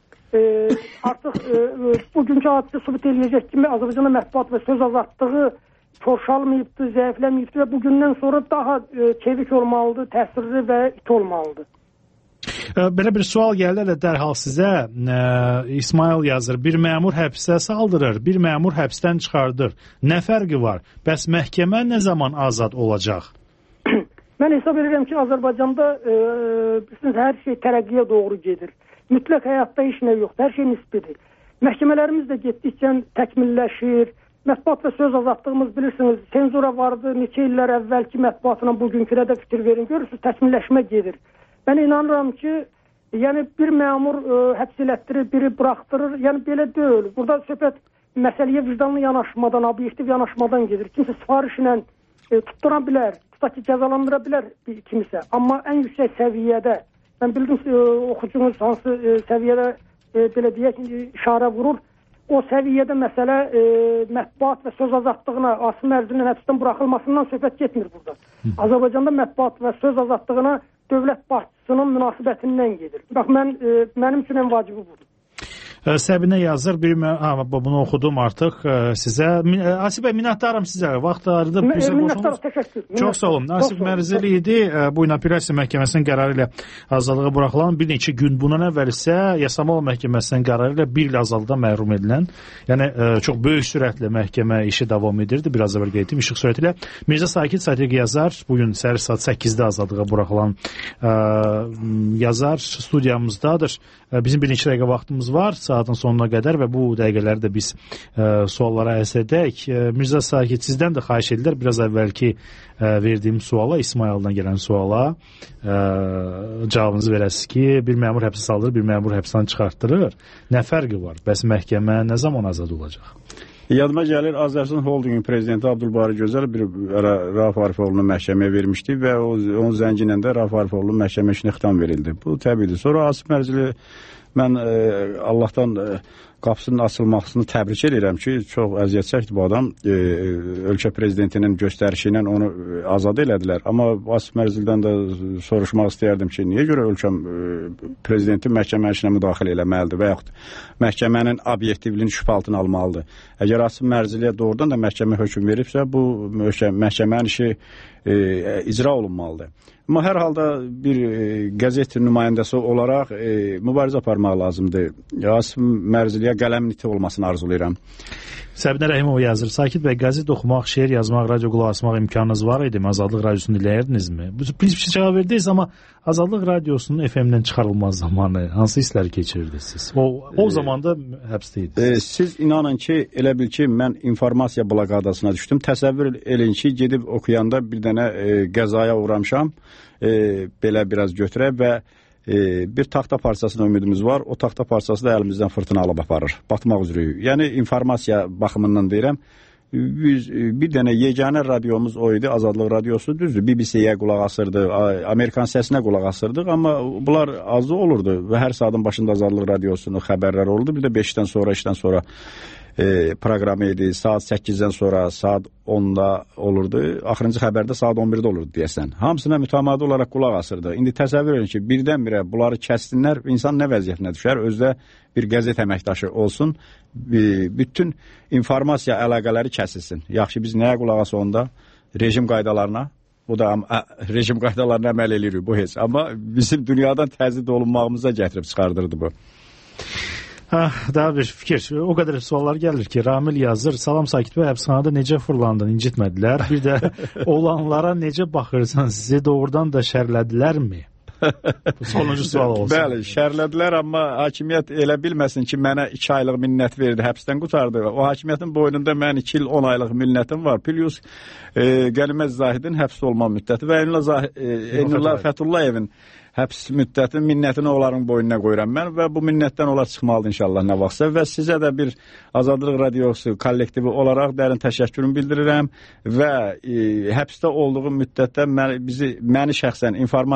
S9: artıq bugünkü hadisə sübut eləyəcək kimi Azərbaycanda mətbuat və söz azadlığı korşalmayıbdır, zəifləməyibdir və bugündən sonra daha çevik olmalıdır, təsirli və it olmalıdır.
S2: Belə bir sual gəldi də dərhal sizə. İsmail yazır, bir məmur həbsə saldırır, bir məmur həbsdən çıxardır. Nə fərqi var? Bəs məhkəmə nə zaman azad olacaq?
S9: Mən hesab edirəm ki, Azərbaycanda hər şey tərəqqiyə doğru gedir. Mütləq həyatda heç nə yoxdur, hər şey nisbidir. Məhkəmələrimiz də getdikcə təkmilləşir. Mətbuat və söz azadlığımız bilirsiniz, senzura vardı, neçə illər əvvəlki mətbuatla bugünkülə də fikir verin. Görürsünüz, təkmilləşmə gedir. Mən inanıram ki, yəni bir məmur həbs elətdirir, biri buraxdırır. Yəni belə deyil. Burada söhbət məsələyə vicdanlı yanaşmadan, obyektiv yanaşmadan gedir. Kimsə sifariş ilə tutdura bilər, tutaq ki, cəzalandıra bilər kimisə. Amma ən yüksək səviyyədə, mən bildim oxucunuz hansı səviyyədə belə deyək, işarə vurur. O səviyyədə məsələ mətbuat və söz azadlığına, Asım Ərzilin həbsdən buraxılmasından söhbət getmir burada. Azərbaycanda mətbuat və söz azadlığına dövlət başçısının münasibətindən gedir. Bax, mənim üçün ən vacibi budur.
S2: Səbinə yazır, bunu oxudum artıq sizə. Asif bəy, minnətdaram sizə. Vaxt ayırdıb.
S9: Minnətdaram, təşəkkür.
S2: Çox sağ olun. Asif Mərzəli idi. Bu gün Apellyasiya Məhkəməsinin qərarı ilə azadlığa buraxılan, bir neçə gün bundan əvvəl isə Yasamal Məhkəməsinin qərarı ilə 1 il azadlıqdan məhrum edilən, yəni çox böyük sürətlə məhkəmə işi davam edirdi. Biraz əvvəl qeyd etdim, işıq sürəti ilə. Mirzə Sakit Sadiq yazar, bugün səhər saat 8-də azadlığa buraxılan yazar studiyamızdadır. Bizim bir neçə dəqiqə vaxtımız var saatın sonuna qədər və bu dəqiqələri də biz suallara həsr edək. Mirzə Sakit, sizdən də xahiş edirlər biraz əvvəlki verdiyim suala, İsmayıldan gələn suala cavabınızı verəsiniz ki, bir məmur həbsə saldır, bir məmur həbsdən çıxartdırır. Nə fərqi var? Bəs məhkəmə nə zaman azad olacaq?
S8: Yadıma gəlir, Azərbaycan Holdingin prezidenti Abdülbari Gözəl bir Rauf Arifoğlu'nu məhkəməyə vermişdi və onun zəngi ilə də Rauf Arifoğlu'nun məhkəmə işinə xitam verildi. Bu təbiidir. Sonra Asif Mərzəli, mən Allahdan qapısının açılmasını təbrik edirəm ki, çox əziyyət çəkdi bu adam. Ölkə prezidentinin göstərişi ilə onu azad elədilər. Amma Asif Mərzəlidən də soruşmaq istəyərdim ki, niyə görə ölkə prezidenti məhkəmə işinə müdaxilə eləməlidir və yaxud məhkəmənin obyektivliyini şübhə altına almalıdır. Əgər Asif Mərzəliyə doğrudan da məhkəmə hökm veribsə, bu məhkəmənin işi icra olunmalıdır. Amma hər halda bir qəzet nümayəndəsi olaraq mübarizə aparmaq lazımdır. Asif Mərzəliyə qələmin iti olmasını arzulayıram.
S2: Səbinə Rəhimov yazır. Sakit bəy, qəzet oxumaq, şeir yazmaq, radio qulaq asmaq imkanınız var idi. Azadlıq radiosunu dinləyirdinizmi? Biz bir şey cavab verdiniz, amma Azadlıq radiosunun FM-dən çıxarılmaz zamanı hansı hissləri keçirirdiniz? O zamanda həbsdə idiniz.
S8: Siz inanın ki, elə bil ki, mən informasiya blokadasına düşdüm. Təsəvvür edin ki, gedib oxuyanda bir dənə qəzaya uğramışam, belə biraz götürək və bir taxta parçasına ümidimiz var. O taxta parçası da əlimizdən fırtına alıb aparır. Batmaq üzrəyik. Yəni informasiya baxımından deyirəm. Bir dənə yeganə radiomuz o idi, Azadlıq radiosu. Düzdür, BBC-yə qulaq asırdıq, Amerikan səsinə qulaq asırdıq, amma bunlar azı olurdu və hər saatın başında Azadlıq radiosunun xəbərləri olurdu. Bir də 5-dən sonra, 2-dən sonra proqramı idi. Saat 8-dən sonra saat 10-da olurdu. Axırıncı xəbərdə saat 11-də olurdu deyəsən. Hamısına mütəmadi olaraq qulaq asırdı. İndi təsəvvür edin ki, birdən-birə bunları kəssinlər, insan nə vəziyyətinə düşər? Özdə bir qəzet əməkdaşı olsun, bütün informasiya əlaqələri kəsilsin. Yaxşı, biz nəyə qulaq asıq onda? Rejim qaydalarına. Bu da rejim qaydalarına əməl edirik, bu heç. Amma bizim dünyadan təzid olunmağımıza gətirib çıxardırdı bu.
S2: Daha bir fikir. O qədər suallar gəlir ki, Ramil yazır. Salam Sakit bəy, həbsxanada necə fırlandın, incitmədilər? Bir də olanlara necə baxırsan, sizi doğrudan da şərlədilərmi? Sonuncu sual olsun.
S8: Bəli, şərlədilər, amma hakimiyyət elə bilməsin ki, mənə 2 aylıq minnət verdi, həbsdən qutardı. O hakimiyyətin boynunda mən 2 il 10 aylıq minnətim var. Plus Qəniməz Zahidin həbsdə olma müddəti və Eynullah Fətullayevin həbs müddətinin minnətini onların boynuna qoyuram mən və bu minnətdən onlar çıxmalıdır inşallah nə vaxtsa və sizə də bir Azadlıq radiosu kollektivi olaraq dərin təşəkkürümü bildirirəm və həbsdə olduğum müddətdə məni şəxsən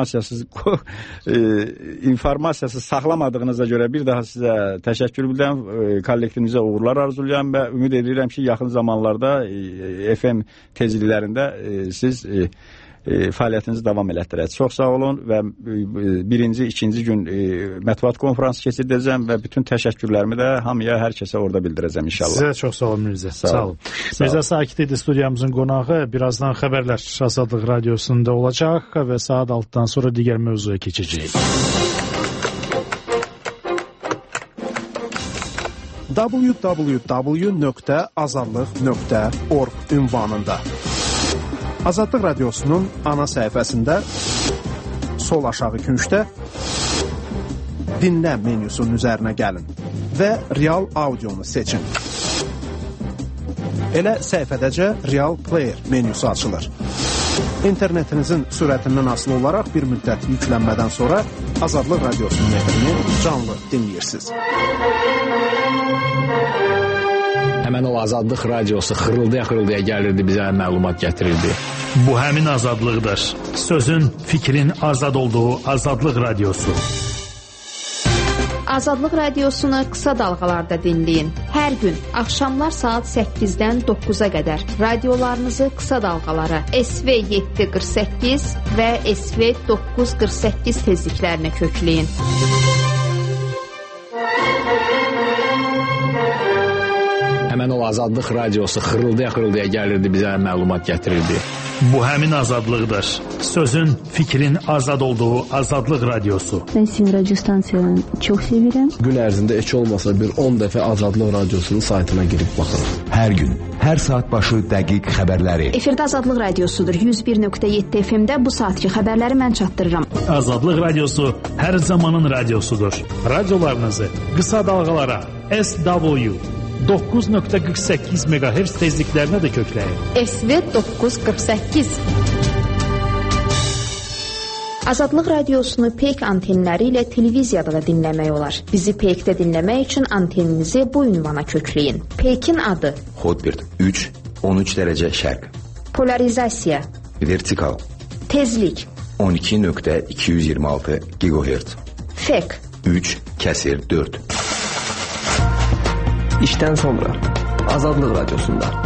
S8: informasyasız saxlamadığınıza görə bir daha sizə təşəkkür bildirəm, kollektivimizə uğurlar arzulayıram və ümid edirəm ki, yaxın zamanlarda FM tezliklərində siz fəaliyyətinizi davam elətdirək. Çox sağ olun və birinci, ikinci gün mətbuat konferansı keçirdəcəm və bütün təşəkkürlərimi də hamıya, hər kəsə orada bildirəcəm inşallah.
S2: Sizə çox sağ olun Mirzə. Sağ olun. Mirzə Sakit idi studiyamızın qonağı. Birazdan xəbərlər Azadlıq radiosunda olacaq və saat 6-dan sonra digər mövzuya keçəcəyik.
S10: www.azadlıq.org ünvanında Azadlıq radiosunun ana səhifəsində sol aşağı küncdə dinlə menyusunun üzərinə gəlin və real audionu seçin. Elə səhifədəcə real player menyusu açılır. İnternetinizin sürətindən asılı olaraq bir müddət yüklənmədən sonra Azadlıq radiosunun efrini canlı dinləyirsiniz.
S1: Həmən o Azadlıq radiosu xırıldaya gəlirdi, bizə məlumat gətirirdi.
S2: Bu həmin azadlıqdır. Sözün, fikrin azad olduğu Azadlıq radiosu.
S6: Azadlıq radiosunu qısa dalğalarda dinləyin. Hər gün axşamlar saat 8-dən 9-a qədər radiolarınızı qısa dalğalara SV 748 və SV 948 tezliklərinə kökləyin.
S1: o Azadlıq radiosu xırıldaya gəlirdi, bizə məlumat gətirirdi.
S2: Bu həmin azadlıqdır. Sözün, fikrin azad olduğu Azadlıq radiosu.
S3: Ben sizin radyo stansiyanı çok severim.
S4: Gün ərzində heç olmasa bir 10 dəfə Azadlıq radiosunun saytına girib baxırıq.
S5: Hər gün, hər saat başı dəqiq xəbərləri.
S6: Efirdə Azadlıq radiosudur. 101.7 FM-də bu saatki xəbərləri mən çatdırıram.
S2: Azadlıq radiosu hər zamanın radiosudur. Radiolarınızı qısa dalğalara SW 9.48 MHz tezliklərinə də kökləyin.
S7: SV 948.
S6: Azadlıq radiosunu peyk antenləri ilə televiziyada da dinləmək olar. Bizi peykdə dinləmək üçün anteninizi bu ünvana kökləyin. Peykin adı:
S5: Hotbird 3, 13 dərəcə şərq.
S6: Polarizasiya:
S5: Vertikal
S6: tezlik:
S5: 12.226 GHz.
S6: Fek:
S5: 3,4.
S4: İşdən sonra Azadlıq radiosunda.